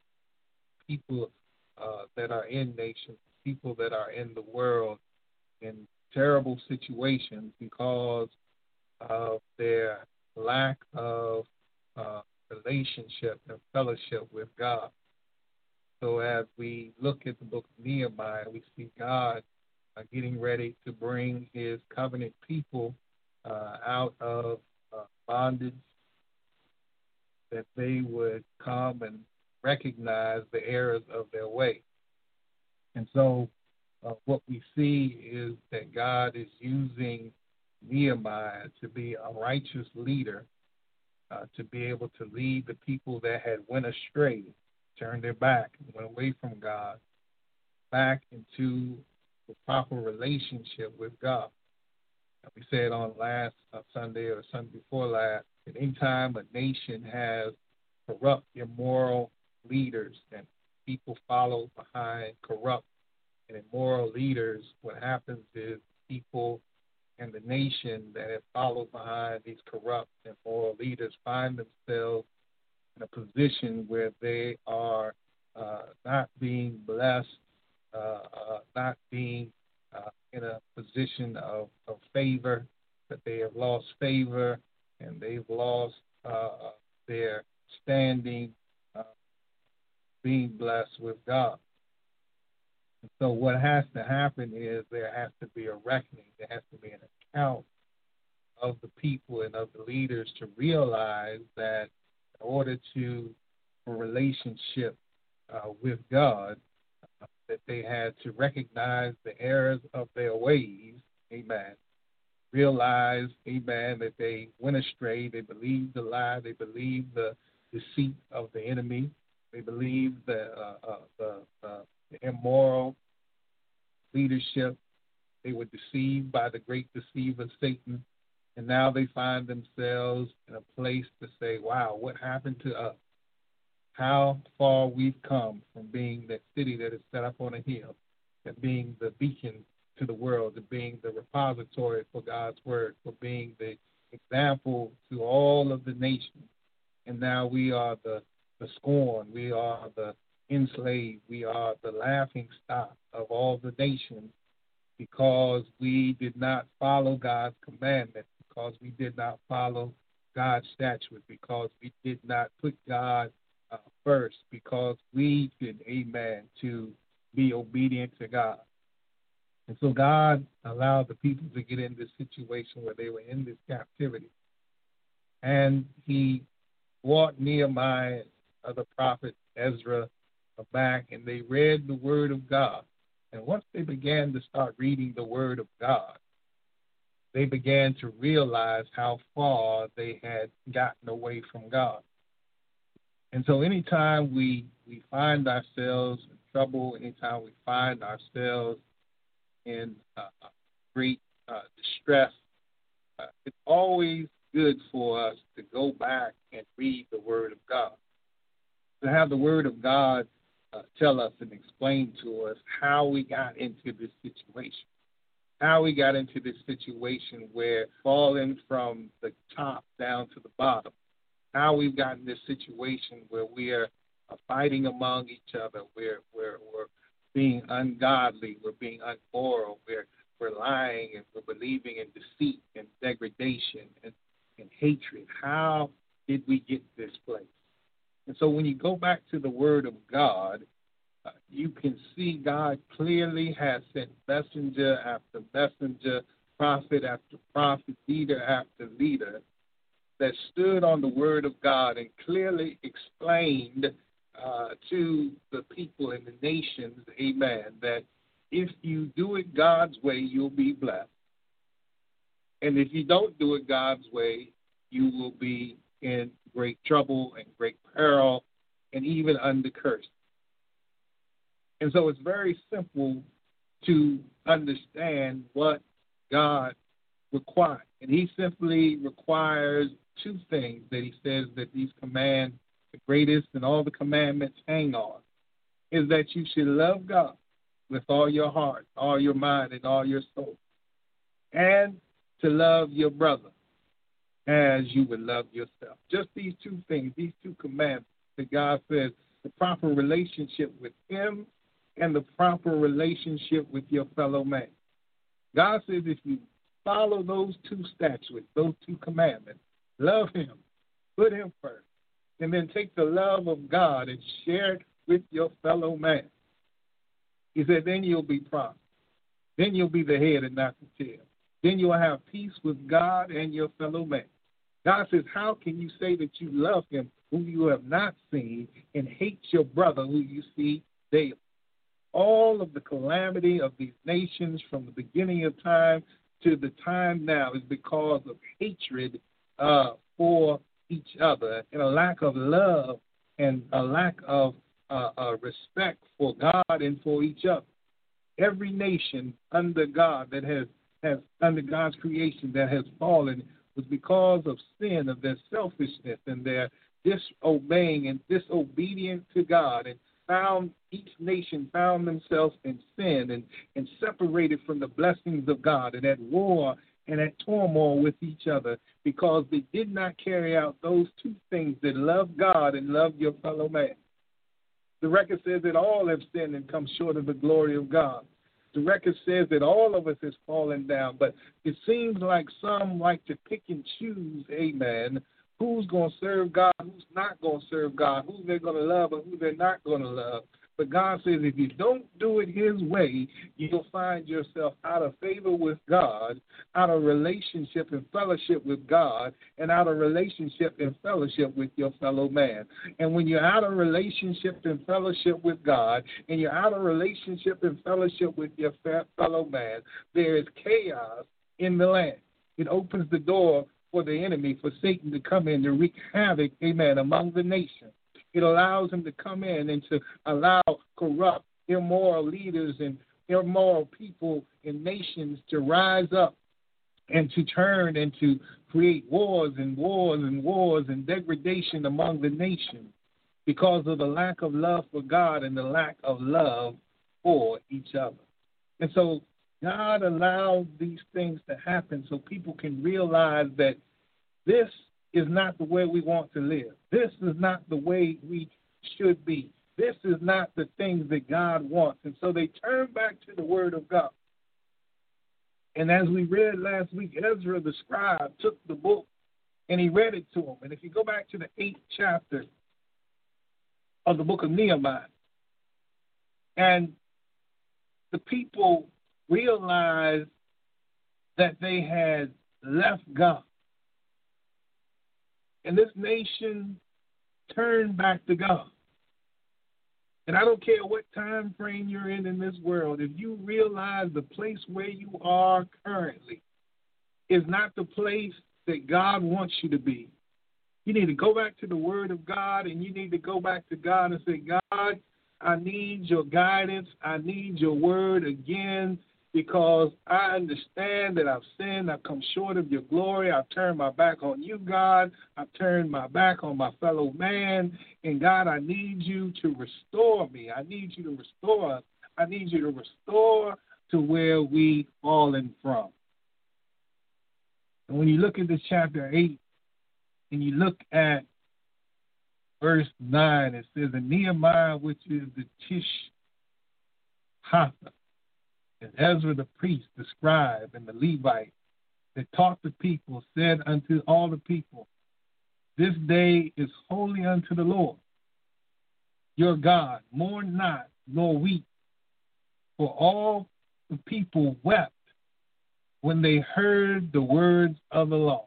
people that are in nations, people that are in the world in terrible situations because of their lack of relationship and fellowship with God. So as we look at the book of Nehemiah, we see God getting ready to bring his covenant people out of bondage, that they would come and recognize the errors of their way. And so what we see is that God is using Nehemiah to be a righteous leader, to be able to lead the people that had went astray, turned their back, went away from God, back into the proper relationship with God. We said on last Sunday or Sunday before last, that any time a nation has corrupt, immoral leaders and people follow behind corrupt, And in moral leaders, what happens is people and the nation that have followed behind these corrupt and moral leaders find themselves in a position where they are not being blessed, not being in a position of favor, that they have lost favor and they've lost their standing, being blessed with God. And so what has to happen is there has to be a reckoning. There has to be an account of the people and of the leaders to realize that in order to a relationship with God, that they had to recognize the errors of their ways, amen. Realize, amen, that they went astray. They believed the lie. They believed the deceit of the enemy. They believed the immoral leadership. They were deceived by the great deceiver, Satan. And now they find themselves in a place to say, wow, what happened to us? How far we've come from being that city that is set up on a hill, and being the beacon to the world, to being the repository for God's word, for being the example to all of the nations. And now we are the scorn, we are the enslaved, we are the laughing stock of all the nations, because we did not follow God's commandments, because we did not follow God's statutes, because we did not put God first, because we did, amen, to be obedient to God. And so God allowed the people to get in this situation where they were in this captivity. And he brought Nehemiah, the prophet Ezra, back, and they read the word of God. And once they began to start reading the word of God, they began to realize how far they had gotten away from God. And so anytime we find ourselves in trouble, anytime we find ourselves in great distress, it's always good for us to go back and read the Word of God, to have the Word of God tell us and explain to us how we got into this situation, how we got into this situation where falling from the top down to the bottom, how we've gotten this situation where we are fighting among each other, we're being ungodly, we're being unmoral, we're lying, and we're believing in deceit and degradation and hatred. How did we get this place? And so when you go back to the Word of God, you can see God clearly has sent messenger after messenger, prophet after prophet, leader after leader, that stood on the Word of God and clearly explained to the people in the nations, amen, that if you do it God's way, you'll be blessed. And if you don't do it God's way, you will be in great trouble and great peril and even under curse. And so it's very simple to understand what God requires. And he simply requires two things that he says that these commands, the greatest and all the commandments hang on, is that you should love God with all your heart, all your mind, and all your soul, and to love your brother as you would love yourself. Just these two things, these two commandments that God says, the proper relationship with him and the proper relationship with your fellow man. God says if you follow those two statutes, those two commandments, love him, put him first, and then take the love of God and share it with your fellow man. He said, then you'll be prosperous. Then you'll be the head and not the tail. Then you'll have peace with God and your fellow man. God says, how can you say that you love him whom you have not seen and hate your brother who you see daily? All of the calamity of these nations from the beginning of time to the time now is because of hatred for each other and a lack of love and a lack of respect for God and for each other. Every nation under God that has under God's creation that has fallen was because of sin, of their selfishness and their disobeying and disobedient to God. And each nation found themselves in sin and separated from the blessings of God and at war and at turmoil with each other because they did not carry out those two things, that love God and love your fellow man. The record says that all have sinned and come short of the glory of God. The record says that all of us has fallen down, but it seems like some like to pick and choose, amen, who's going to serve God, who's not going to serve God, who they're going to love and who they're not going to love. But God says if you don't do it his way, you'll find yourself out of favor with God, out of relationship and fellowship with God, and out of relationship and fellowship with your fellow man. And when you're out of relationship and fellowship with God, and you're out of relationship and fellowship with your fellow man, there is chaos in the land. It opens the door for the enemy, for Satan to come in to wreak havoc, amen, among the nations. It allows him to come in and to allow corrupt, immoral leaders and immoral people in nations to rise up and to turn and to create wars and wars and wars and degradation among the nations because of the lack of love for God and the lack of love for each other. And so God allowed these things to happen so people can realize that this is not the way we want to live. This is not the way we should be. This is not the things that God wants. And so they turn back to the Word of God. And as we read last week, Ezra the scribe took the book and he read it to them. And if you go back to the 8th chapter of the book of Nehemiah, and the people realized that they had left God. And this nation turned back to God. And I don't care what time frame you're in this world, if you realize the place where you are currently is not the place that God wants you to be, you need to go back to the Word of God, and you need to go back to God and say, God, I need your guidance. I need your word again, because I understand that I've sinned. I've come short of your glory. I've turned my back on you, God. I've turned my back on my fellow man. And, God, I need you to restore me. I need you to restore us. I need you to restore to where we've fallen from. And when you look at this chapter 8 and you look at verse 9, it says, and Nehemiah, which is the Tishhatha, and Ezra the priest, the scribe, and the Levite that taught the people, said unto all the people, this day is holy unto the Lord your God. Mourn not, nor weep. For all the people wept when they heard the words of the law.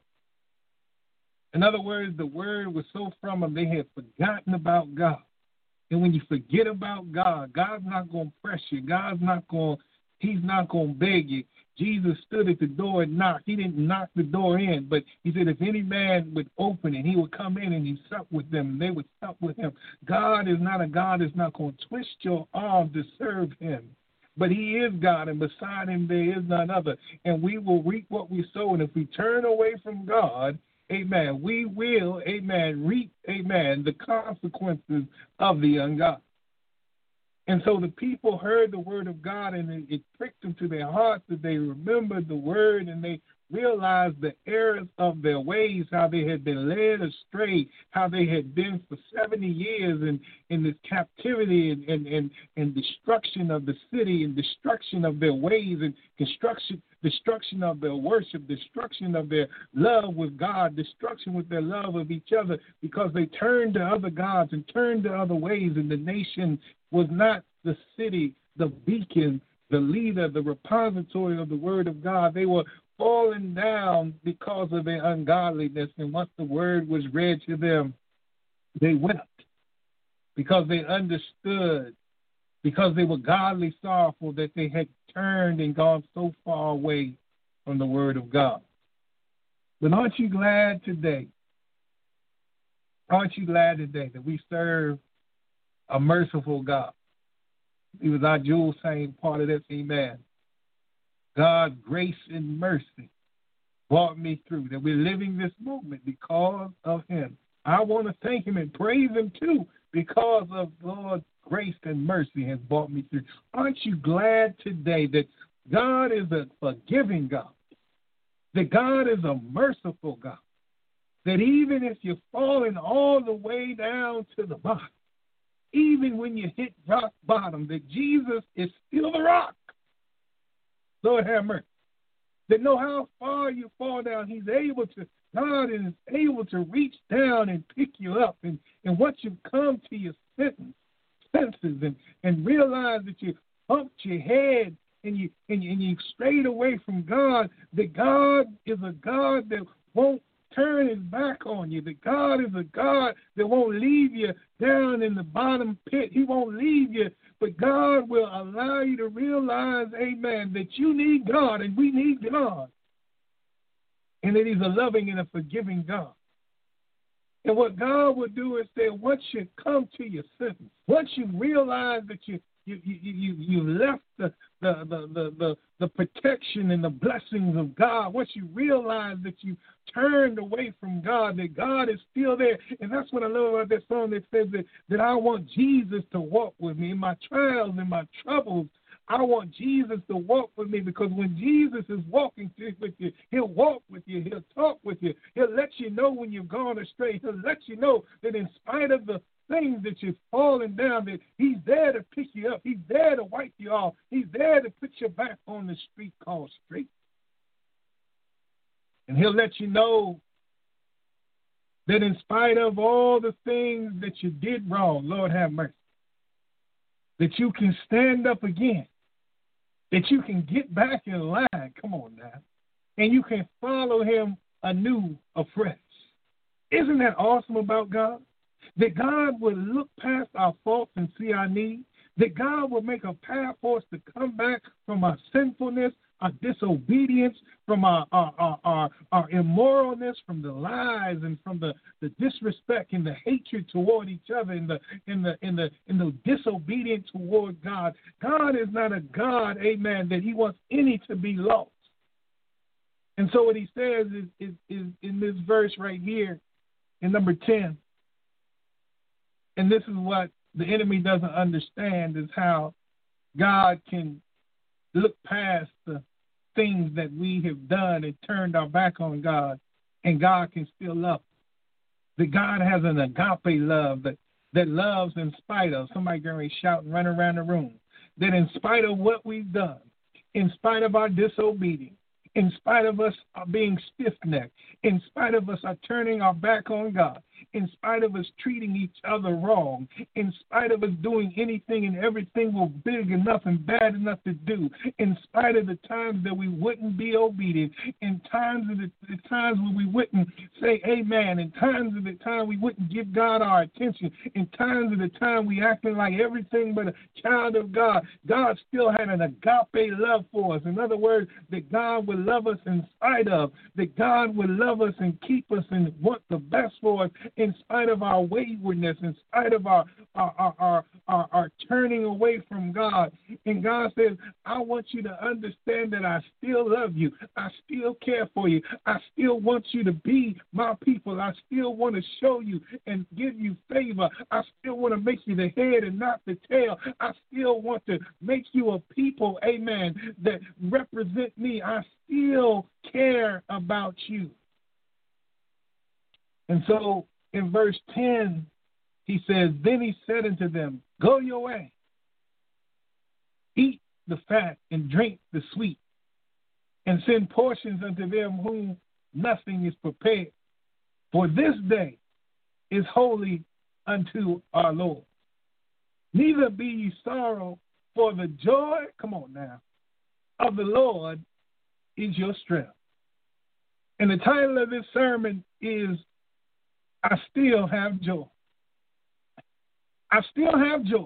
In other words, the word was so from them, they had forgotten about God. And when you forget about God, God's not going to press you. He's not going to beg you. Jesus stood at the door and knocked. He didn't knock the door in, but he said if any man would open it, he would come in and he'd sup with them, and they would sup with him. God is not a God that's not going to twist your arm to serve him. But he is God, and beside him there is none other. And we will reap what we sow. And if we turn away from God, amen, we will, amen, reap, amen, the consequences of the ungodly. And so the people heard the word of God, and it pricked them to their hearts that they remembered the word, and they realized the errors of their ways, how they had been led astray, how they had been for 70 years in this captivity and destruction of the city, and destruction of their ways, and destruction of their worship, destruction of their love with God, destruction with their love of each other, because they turned to other gods and turned to other ways, and the nation was not the city, the beacon, the leader, the repository of the word of God. They were falling down because of their ungodliness, and once the word was read to them, they wept because they understood, because they were godly sorrowful that they had turned and gone so far away from the word of God. But aren't you glad today? Aren't you glad today that we serve a merciful God? It was our jewel saying part of this, amen. God's grace and mercy brought me through, that we're living this moment because of him. I want to thank him and praise him too, because of Lord grace and mercy has brought me through. Aren't you glad today that God is a forgiving God, that God is a merciful God, that even if you're falling all the way down to the bottom, even when you hit rock bottom, that Jesus is still the rock. Lord have mercy. That no how far you fall down, he's able to, God is able to reach down and pick you up. And once you come to your senses and realize that you bumped your head and you strayed away from God, that God is a God that won't turn his back on you, that God is a God that won't leave you down in the bottom pit. He won't leave you, but God will allow you to realize, amen, that you need God and we need God, and that he's a loving and a forgiving God. And what God will do is say, once you come to your senses, once you realize that you left the protection and the blessings of God, once you realize that you turned away from God, that God is still there. And that's what I love about that song that says that I want Jesus to walk with me in my trials and my troubles. I want Jesus to walk with me, because when Jesus is walking with you, he'll walk with you, he'll talk with you, he'll let you know when you've gone astray, he'll let you know that in spite of the things that you're falling down, that he's there to pick you up, he's there to wipe you off, he's there to put you back on the street called straight. And he'll let you know that in spite of all the things that you did wrong, Lord have mercy, that you can stand up again, that you can get back in line, come on now, and you can follow him anew, afresh. Isn't that awesome about God? That God will look past our faults and see our needs, that God will make a path for us to come back from our sinfulness, our disobedience, from our immoralness, from the lies and from the disrespect and the hatred toward each other and the disobedience toward God. God is not a God, amen, that he wants any to be lost. And so what he says is in this verse right here, in number 10, and this is what the enemy doesn't understand, is how God can look past the things that we have done and turned our back on God, and God can still love us. That God has an agape love that loves in spite of. Somebody going to shout and run around the room. That in spite of what we've done, in spite of our disobedience, in spite of us being stiff-necked, in spite of us turning our back on God, in spite of us treating each other wrong, in spite of us doing anything and everything was big enough and bad enough to do, in spite of the times that we wouldn't be obedient, in times of the times when we wouldn't say amen, in times of the time we wouldn't give God our attention, in times of the time we acting like everything but a child of God, God still had an agape love for us. In other words, that God would love us in spite of, that God would love us and keep us and want the best for us in spite of our waywardness, in spite of our turning away from God. And God says, I want you to understand that I still love you. I still care for you. I still want you to be my people. I still want to show you and give you favor. I still want to make you the head and not the tail. I still want to make you a people, amen, that represent me. I still care about you. And so in verse 10, he says, then he said unto them, go your way, eat the fat and drink the sweet, and send portions unto them whom nothing is prepared. For this day is holy unto our Lord. Neither be ye sorrow, for the joy, come on now, of the Lord is your strength. And the title of this sermon is, I still have joy. I still have joy.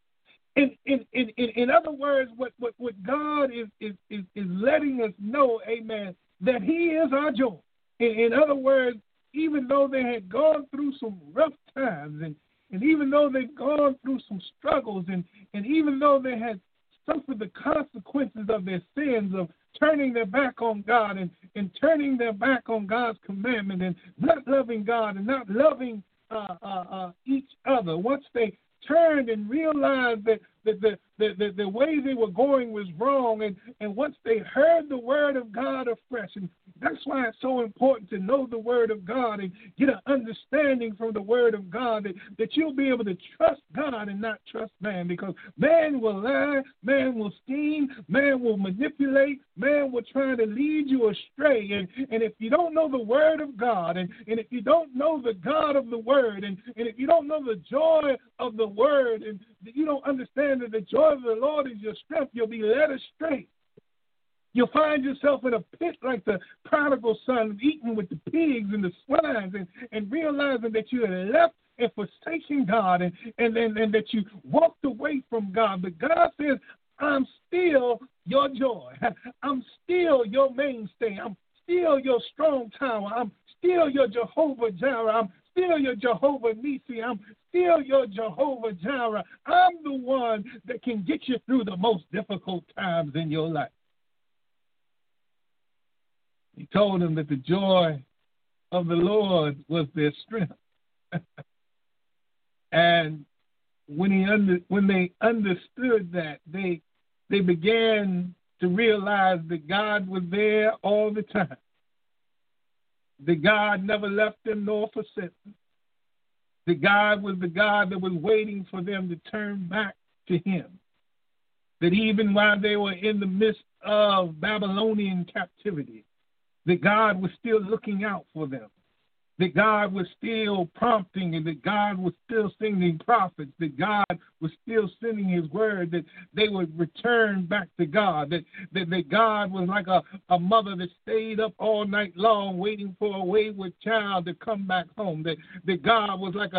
In other words, what God is letting us know, amen, that he is our joy. In other words, even though they had gone through some rough times, and even though they've gone through some struggles, and even though they had suffered the consequences of their sins, of turning their back on God and turning their back on God's commandment and not loving God and not loving each other. Once they turned and realized that the way they were going was wrong. And once they heard the word of God afresh, and that's why it's so important to know the word of God and get an understanding from the word of God, that you'll be able to trust God and not trust man, because man will lie, man will scheme, man will manipulate, man will try to lead you astray. And if you don't know the word of God, and if you don't know the God of the word, and if you don't know the joy of the word, and you don't understand that the joy of the Lord is your strength, you'll be led astray. You'll find yourself in a pit like the prodigal son, eating with the pigs and the swines, and realizing that you had left and forsaken God, and that you walked away from God. But God says, I'm still your joy. I'm still your mainstay. I'm still your strong tower. I'm still your Jehovah Jireh. I'm still your Jehovah Nissi. I'm still your Jehovah Jireh. I'm the one that can get you through the most difficult times in your life. He told them that the joy of the Lord was their strength. And when they understood that, they began to realize that God was there all the time. That God never left them nor forsaken them. That God was the God that was waiting for them to turn back to him. That even while they were in the midst of Babylonian captivity, that God was still looking out for them. That God was still prompting, and that God was still sending prophets, that God was still sending his word, that they would return back to God, that God was like a mother that stayed up all night long waiting for a wayward child to come back home, that God was like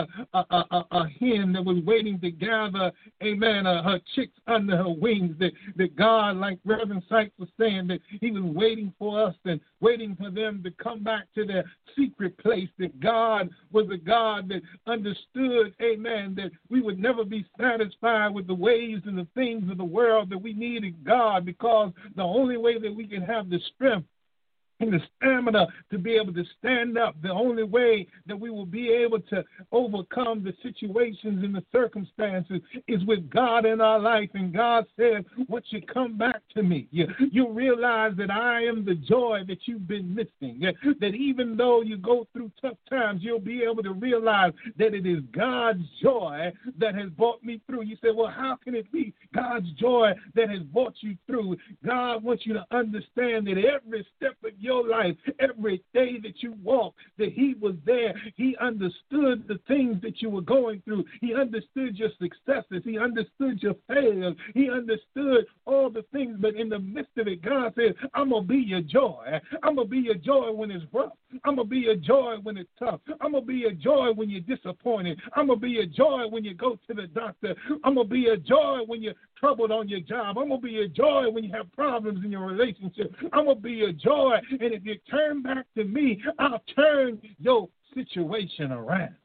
a hen that was waiting to gather, amen, her chicks under her wings, that God, like Reverend Sykes was saying, that he was waiting for us and waiting for them to come back to their secret place, that God was a God that understood, amen, that we would never be satisfied with the ways and the things of the world, that we needed God, because the only way that we can have the strength and the stamina to be able to stand up, the only way that we will be able to overcome the situations and the circumstances is with God in our life. And God said, once you come back to me, you realize that I am the joy that you've been missing, that even though you go through tough times, you'll be able to realize that it is God's joy that has brought me through. You say, well, how can it be God's joy that has brought you through? God wants you to understand that every step of your life, every day that you walk, that he was there. He understood the things that you were going through. He understood your successes. He understood your failures. He understood all the things. But in the midst of it, God said, I'm going to be your joy. I'm going to be your joy when it's rough. I'm going to be your joy when it's tough. I'm going to be your joy when you're disappointed. I'm going to be your joy when you go to the doctor. I'm going to be your joy when you're troubled on your job. I'm going to be your joy when you have problems in your relationship. I'm going to be your joy. And if you turn back to me, I'll turn your situation around.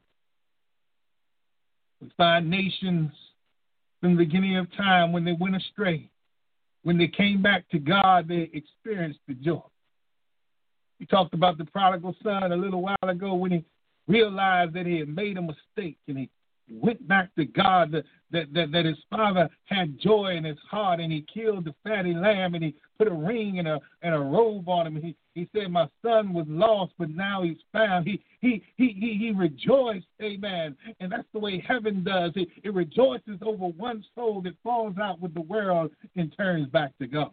We find nations from the beginning of time, when they went astray, when they came back to God, they experienced the joy. We talked about the prodigal son a little while ago, when he realized that he had made a mistake and he went back to God, that his father had joy in his heart, and he killed the fatty lamb, and he put a ring and a robe on him. He said, my son was lost, but now he's found. He rejoiced, amen. And that's the way heaven does. It rejoices over one soul that falls out with the world and turns back to God.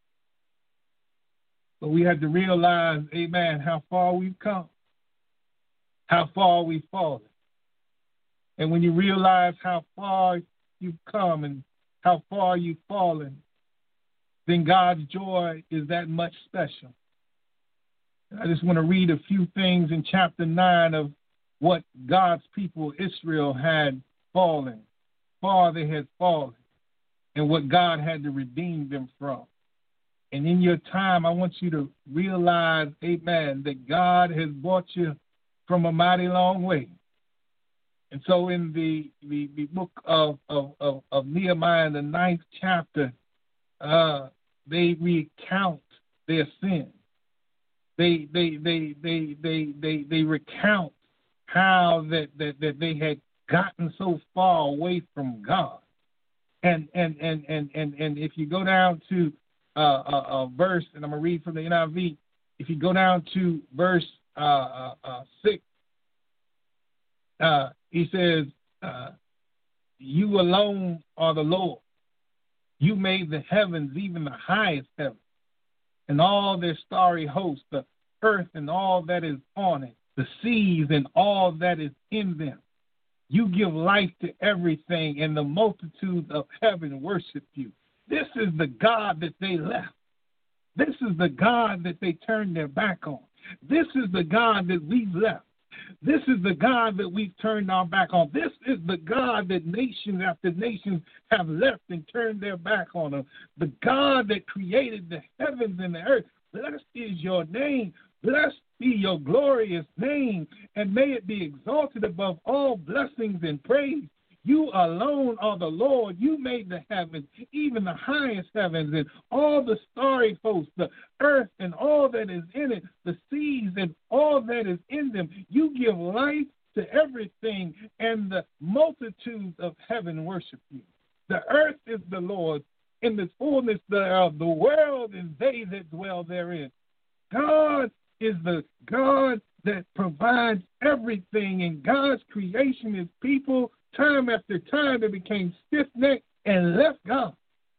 But we had to realize, amen, how far we've come, how far we've fallen. And when you realize how far you've come and how far you've fallen, then God's joy is that much special. I just want to read a few things in chapter 9 of what God's people, Israel, had fallen, far they had fallen, and what God had to redeem them from. And in your time, I want you to realize, amen, that God has brought you from a mighty long way. And so in the book of Nehemiah, in the 9th chapter, they recount their sin. They recount how that they had gotten so far away from God. And if you go down to a verse, and I'm going to read from the NIV, if you go down to verse 6, he says, you alone are the Lord. You made the heavens, even the highest heaven, and all their starry hosts, the earth and all that is on it, the seas and all that is in them. You give life to everything, and the multitudes of heaven worship you. This is the God that they left. This is the God that they turned their back on. This is the God that we've left. This is the God that we've turned our back on. This is the God that nations after nations have left and turned their back on him. The God that created the heavens and the earth. Blessed is your name. Blessed be your glorious name, and may it be exalted above all blessings and praise. You alone are the Lord. You made the heavens, even the highest heavens, and all the starry hosts, the earth and all that is in it, the seas and all that is in them. You give life to everything, and the multitudes of heaven worship you. The earth is the Lord, in the fullness thereof, the world and they that dwell therein. God is the God that provides everything, and God's creation is people. Time after time, they became stiff-necked and left God.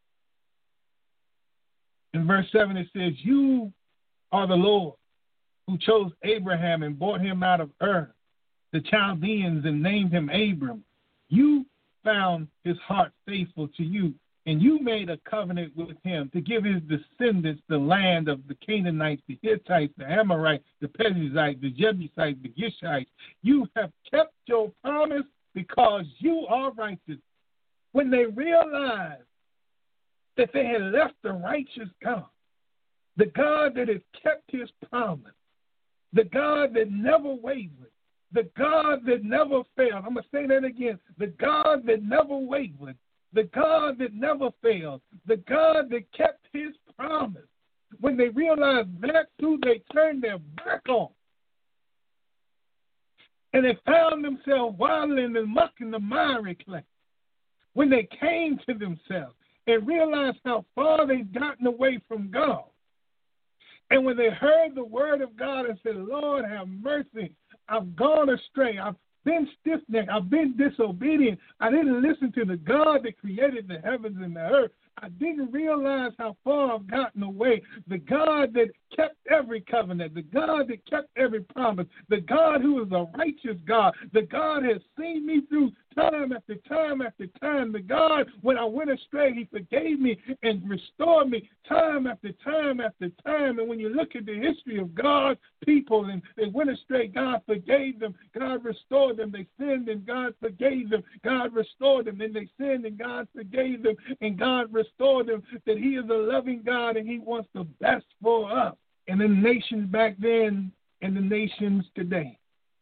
In verse 7, it says, you are the Lord who chose Abraham and brought him out of Ur, the Chaldeans, and named him Abram. You found his heart faithful to you, and you made a covenant with him to give his descendants the land of the Canaanites, the Hittites, the Amorites, the Perizzites, the Jebusites, the Gishites. You have kept your promise because you are righteous. When they realized that they had left the righteous God, the God that has kept his promise, the God that never wavered, the God that never failed. I'm going to say that again. The God that never wavered, the God that never failed, the God that kept his promise. When they realized that's who they turned their back on, and they found themselves wallowing and mucking the miry clay. When they came to themselves and realized how far they'd gotten away from God, and when they heard the word of God and said, Lord, have mercy, I've gone astray, I've been stiff-necked, I've been disobedient, I didn't listen to the God that created the heavens and the earth, I didn't realize how far I've gotten away. The God that kept every covenant, the God that kept every promise, the God who is a righteous God, the God has seen me through time after time after time. The God, when I went astray, he forgave me and restored me time after time after time. And when you look at the history of God's people and they went astray, God forgave them, God restored them. They sinned and God forgave them. God restored them. Then they sinned and God forgave them, and God restored them. That he is a loving God and he wants the best for us. And the nations back then and the nations today,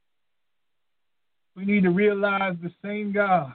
we need to realize the same God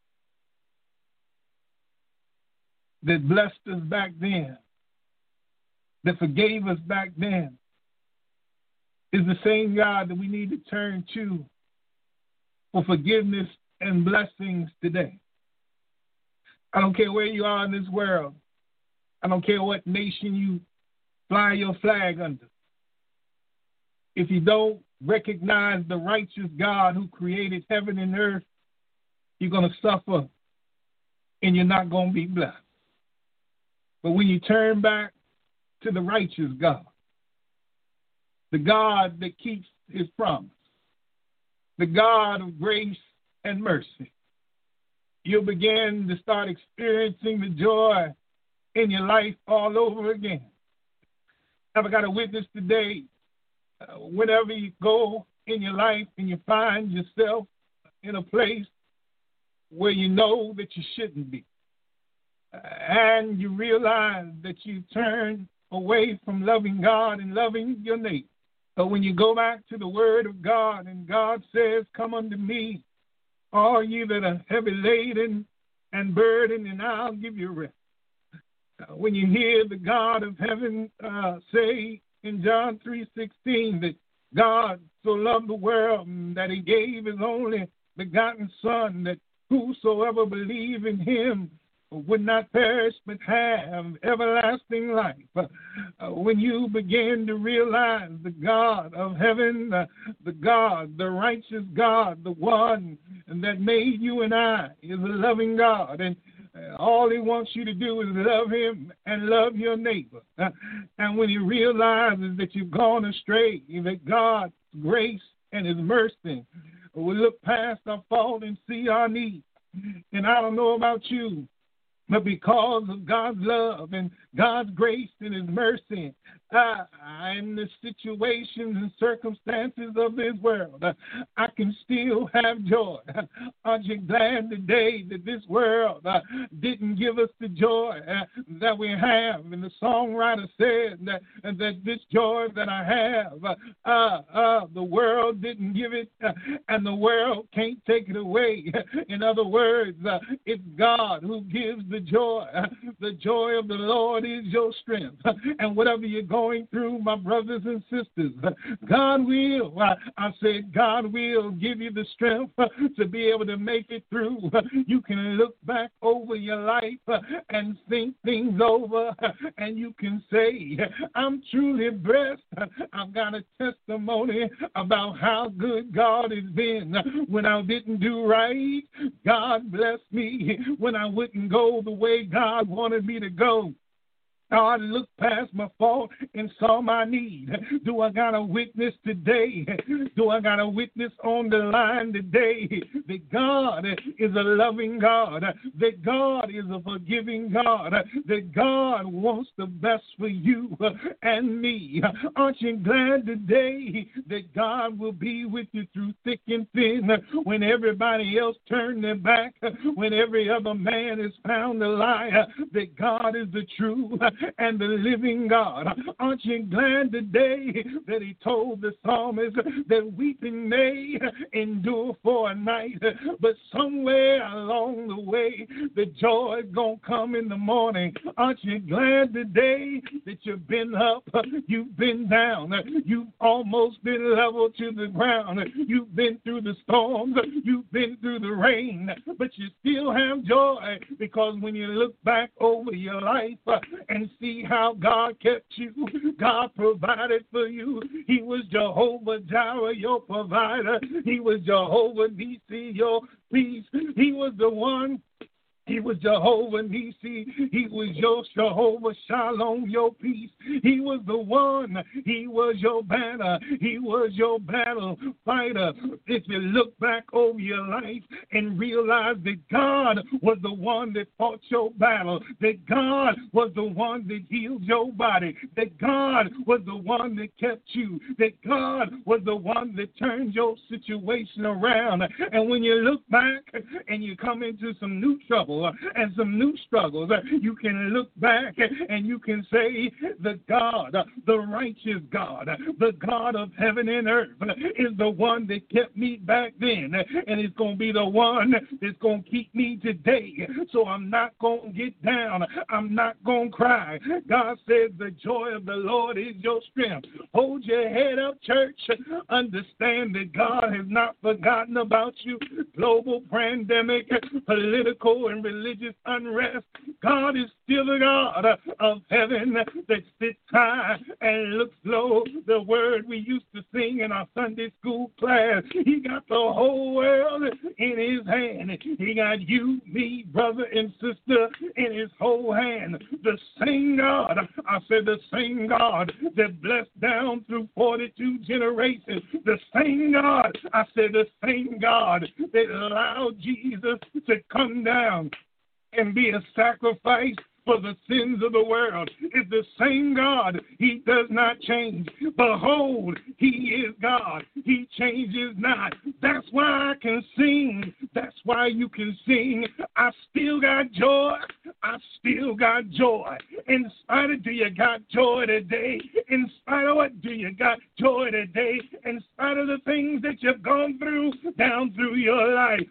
that blessed us back then, that forgave us back then, is the same God that we need to turn to for forgiveness and blessings today. I don't care where you are in this world. I don't care what nation you fly your flag under. If you don't recognize the righteous God who created heaven and earth, you're going to suffer and you're not going to be blessed. But when you turn back to the righteous God, the God that keeps his promise, the God of grace and mercy, you'll begin to start experiencing the joy in your life all over again. I've got a witness today. Whenever you go in your life and you find yourself in a place where you know that you shouldn't be, and you realize that you turn away from loving God and loving your neighbor. So when you go back to the word of God and God says, come unto me, all you that are heavy laden and burdened, and I'll give you rest. When you hear the God of heaven say in John 3:16 that God so loved the world that he gave his only begotten Son, that whosoever believe in him would not perish but have everlasting life. When you begin to realize the God of heaven, the God, the righteous God, the one that made you and I, is a loving God, and all he wants you to do is love him and love your neighbor. And when he realizes that you've gone astray, that God's grace and his mercy will look past our fault and see our need. And I don't know about you, but because of God's love and God's grace and his mercy, in the situations and circumstances of this world, I can still have joy. Aren't you glad today that this world didn't give us the joy that we have? And the songwriter said that this joy that I have, the world didn't give it, and the world can't take it away. In other words, it's God who gives the joy. The joy of the Lord is your strength. And whatever you're going through, my brothers and sisters, God will, I said, God will give you the strength to be able to make it through. You can look back over your life and think things over, and you can say, I'm truly blessed. I've got a testimony about how good God has been. When I didn't do right, God blessed me. When I wouldn't go the way God wanted me to go, God looked past my fault and saw my need. Do I got a witness today? Do I got a witness on the line today that God is a loving God, that God is a forgiving God, that God wants the best for you and me? Aren't you glad today that God will be with you through thick and thin, when everybody else turned their back, when every other man is found a liar, that God is the true and the living God? Aren't you glad today that he told the psalmist that weeping may endure for a night, but somewhere along the way the joy is going to come in the morning? Aren't you glad today that you've been up, you've been down, you've almost been level to the ground, you've been through the storms, you've been through the rain, but you still have joy, because when you look back over your life and see how God kept you, God provided for you. He was Jehovah Jireh, your provider. He was Jehovah Nissi, your peace. He was the one. He was Jehovah Nissi. He was your Jehovah Shalom, your peace. He was the one. He was your banner. He was your battle fighter. If you look back over your life and realize that God was the one that fought your battle, that God was the one that healed your body, that God was the one that kept you, that God was the one that turned your situation around. And when you look back and you come into some new trouble and some new struggles, you can look back and you can say, the God, the righteous God, the God of heaven and earth is the one that kept me back then, and it's going to be the one that's going to keep me today. So I'm not going to get down. I'm not going to cry. God says the joy of the Lord is your strength. Hold your head up, church. Understand that God has not forgotten about you. Global pandemic, political and religious unrest, God is still the God of heaven that sits high and looks low. The word we used to sing in our Sunday school class, he got the whole world in his hand. He got you, me, brother and sister in his whole hand. The same God, I said the same God that blessed down through 42 generations. The same God, I said the same God that allowed Jesus to come down and be a sacrifice for the sins of the world, is the same God. He does not change. Behold, he is God. He changes not. That's why I can sing. That's why you can sing. I still got joy. I still got joy. In spite of, do you got joy today? In spite of what, do you got joy today? In spite of the things that you've gone through, down through your life,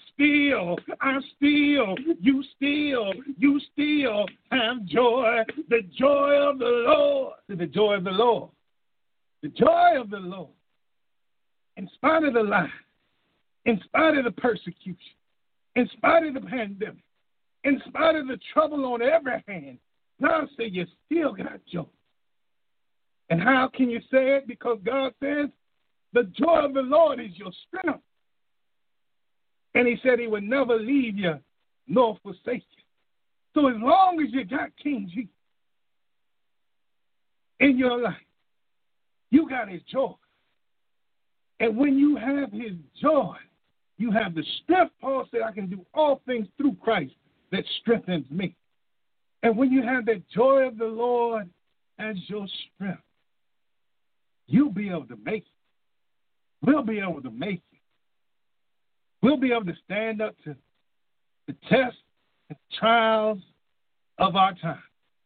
you still have joy. The joy of the Lord. The joy of the Lord. The joy of the Lord. In spite of the lie, In spite of the persecution, in spite of the pandemic, in spite of the trouble on every hand, God said you still got joy. And how can you say it? Because God says the joy of the Lord is your strength. And he said he would never leave you nor forsake you. So as long as you got King Jesus in your life, you got his joy. And when you have his joy, you have the strength. Paul said, I can do all things through Christ that strengthens me. And when you have the joy of the Lord as your strength, you'll be able to make it. We'll be able to make it. We'll be able to stand up to the tests and trials of our time.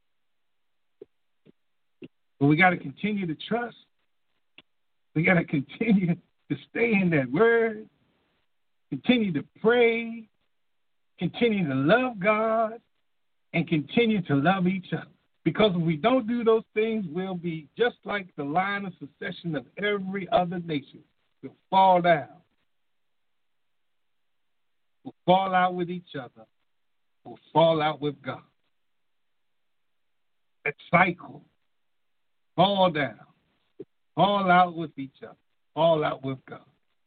But we got to continue to trust. We got to continue to stay in that word, continue to pray, continue to love God, and continue to love each other. Because if we don't do those things, we'll be just like the line of succession of every other nation. We'll fall down. We'll fall out with each other. We'll fall out with God. That cycle. Fall down. Fall out with each other. Fall out with God.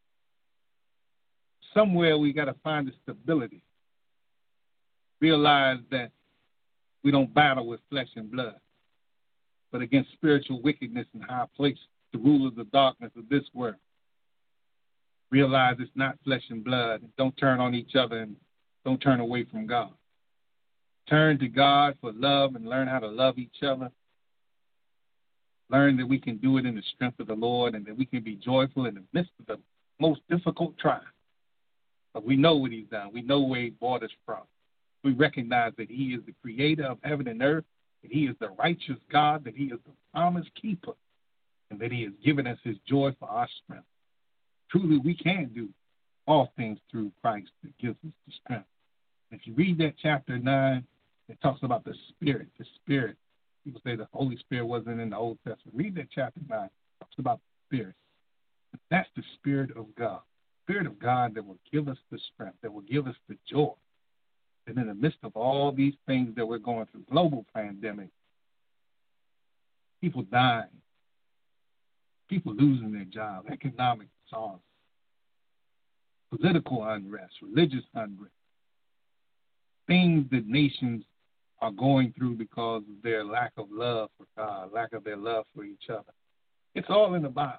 Somewhere we got to find the stability. Realize that we don't battle with flesh and blood, but against spiritual wickedness in high places, the rulers of darkness of this world. Realize it's not flesh and blood. Don't turn on each other and don't turn away from God. Turn to God for love and learn how to love each other. Learn that we can do it in the strength of the Lord and that we can be joyful in the midst of the most difficult trial. But we know what he's done. We know where he brought us from. We recognize that he is the creator of heaven and earth, that he is the righteous God, that he is the promise keeper, and that he has given us his joy for our strength. Truly, we can do all things through Christ that gives us the strength. If you read that chapter 9, it talks about the Spirit. The Spirit. People say the Holy Spirit wasn't in the Old Testament. Read that chapter 9. It talks about the Spirit. That's the Spirit of God. Spirit of God that will give us the strength, that will give us the joy. And in the midst of all these things that we're going through, global pandemic, people dying, people losing their jobs, economic sorrow, political unrest, religious unrest, things that nations are going through because of their lack of love for God, lack of their love for each other. It's all in the Bible.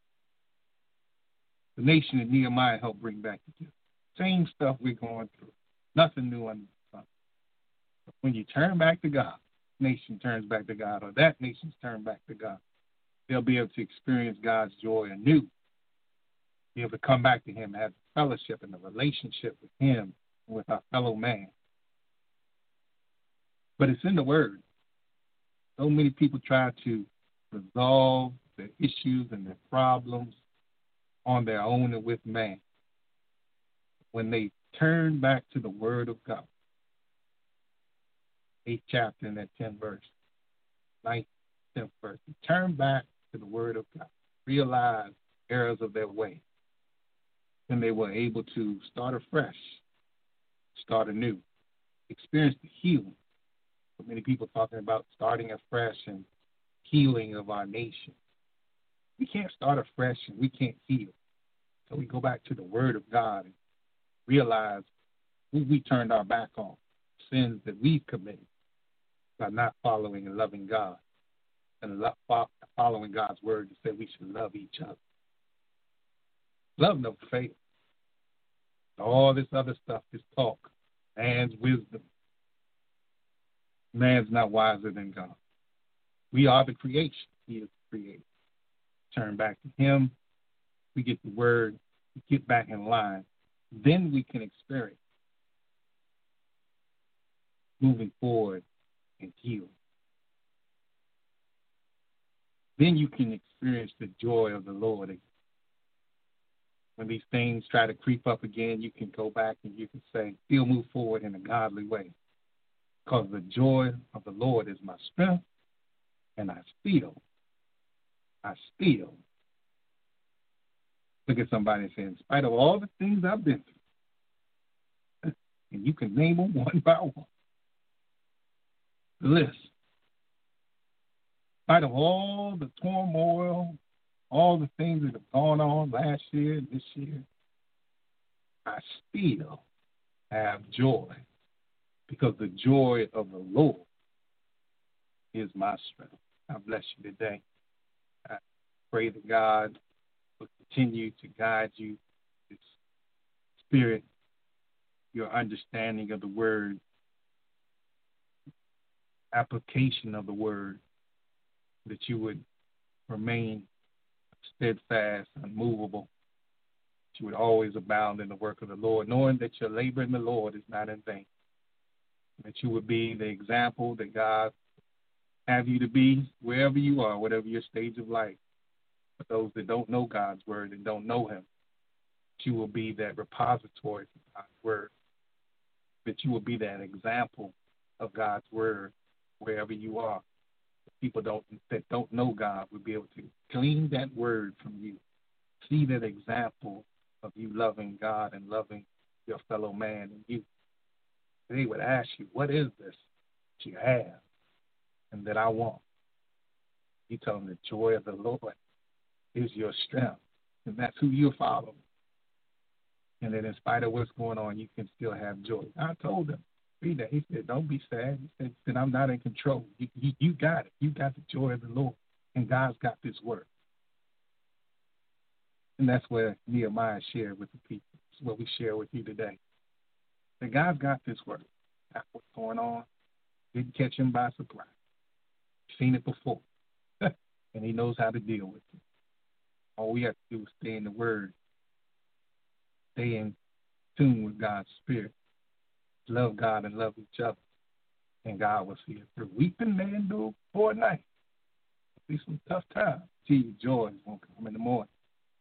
The nation that Nehemiah helped bring back together. Same stuff we're going through. Nothing new under the sun. But when you turn back to God, nation turns back to God, or that nation's turned back to God, they'll be able to experience God's joy anew. Be able to come back to him, have fellowship and a relationship with him and with our fellow man. But it's in the Word. So many people try to resolve their issues and their problems on their own and with man. When they turn back to the Word of God, 8th chapter in that 10th verse, 9th, 10th verse, turn back to the Word of God, realize errors of their way, and they were able to start afresh, start anew, experience the healing. So many people talking about starting afresh and healing of our nation. We can't start afresh and we can't heal. So we go back to the Word of God and realize who we turned our back on, sins that we've committed by not following and loving God and following God's Word to say we should love each other. Love never fails. All this other stuff is talk, man's wisdom. Man's not wiser than God. We are the creation. He is the creator. Turn back to him. We get the Word. We get back in line. Then we can experience moving forward and heal. Then you can experience the joy of the Lord again. When these things try to creep up again, you can go back and you can say, still move forward in a godly way. Because the joy of the Lord is my strength, and I still Look at somebody and say, in spite of all the things I've been through, and you can name them one by one. The list. In spite of all the turmoil, all the things that have gone on last year and this year, I still have joy because the joy of the Lord is my strength. I bless you today. I pray that God will continue to guide you, His Spirit, your understanding of the Word, application of the Word, that you would remain steadfast, unmovable, that you would always abound in the work of the Lord, knowing that your labor in the Lord is not in vain, that you would be the example that God have you to be wherever you are, whatever your stage of life. For those that don't know God's Word and don't know Him, that you will be that repository for God's Word, that you will be that example of God's Word wherever you are. People that don't know God will be able to glean that word from you, see that example of you loving God and loving your fellow man. And you, they would ask you, what is this that you have and that I want? You tell them the joy of the Lord is your strength, and that's who you're following. And that in spite of what's going on, you can still have joy. I told them. He said, don't be sad. He said, I'm not in control. You got it. You got the joy of the Lord. And God's got this word. And that's where Nehemiah shared with the people. It's what we share with you today. That God's got this word. That's what's going on. Didn't catch him by surprise. Seen it before. And he knows how to deal with it. All we have to do is stay in the word. Stay in tune with God's Spirit. Love God and love each other, and God will see it through. Weeping may endure for a night. It'll be some tough times. See, joy won't come in the morning.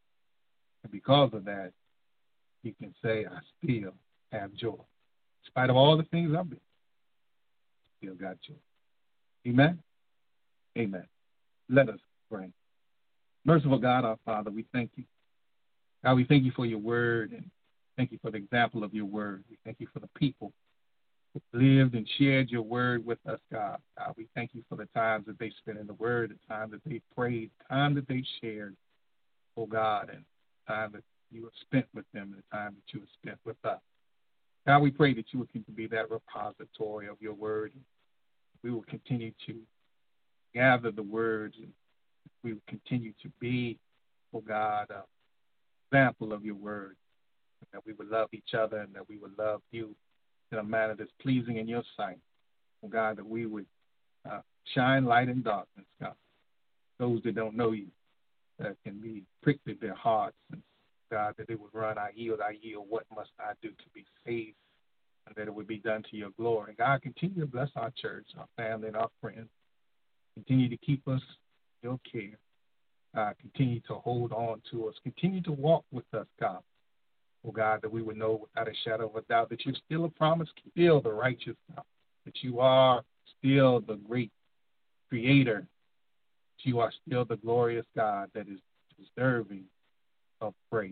And because of that, you can say, I still have joy. In spite of all the things I've been, still got joy. Amen? Amen. Let us pray. Merciful God, our Father, we thank you. God, we thank you for your word, and thank you for the example of your word. We thank you for the people who lived and shared your word with us, God. God, we thank you for the times that they spent in the word, the time that they prayed, the time that they shared, oh God, and the time that you have spent with them, and the time that you have spent with us. God, we pray that you will continue to be that repository of your word. We will continue to gather the words, and we will continue to be, oh God, an example of your word. That we would love each other and that we would love you in a manner that's pleasing in your sight. Oh God, that we would shine light in darkness, God. Those that don't know you, that can be pricked at their hearts, and God, that they would run, I yield, what must I do to be saved? And that it would be done to your glory. God, continue to bless our church, our family, and our friends. Continue to keep us in your care. Continue to hold on to us. Continue to walk with us, God. Oh, God, that we would know without a shadow of a doubt that you're still a promise, still the righteous God, that you are still the great creator, that you are still the glorious God that is deserving of praise.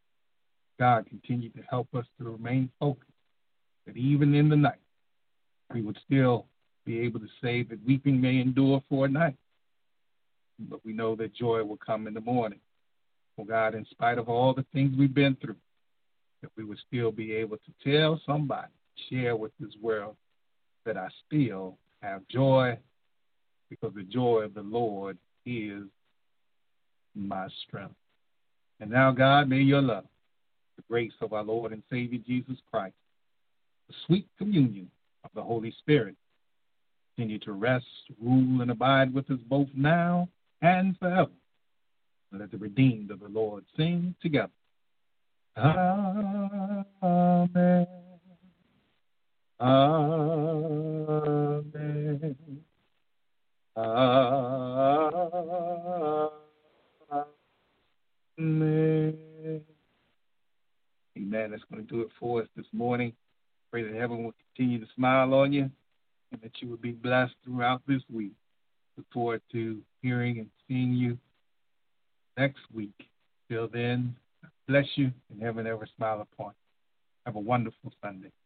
God, continue to help us to remain focused, that even in the night, we would still be able to say that weeping may endure for a night, but we know that joy will come in the morning. Oh, God, in spite of all the things we've been through, that we would still be able to tell somebody, share with this world, that I still have joy because the joy of the Lord is my strength. And now, God, may your love, the grace of our Lord and Savior Jesus Christ, the sweet communion of the Holy Spirit, continue to rest, rule, and abide with us both now and forever. And let the redeemed of the Lord sing together. Amen. Amen. Amen. Amen. That's going to do it for us this morning. Pray that heaven will continue to smile on you and that you will be blessed throughout this week. Look forward to hearing and seeing you next week. Till then, bless you and heaven ever smile upon you. Have a wonderful Sunday.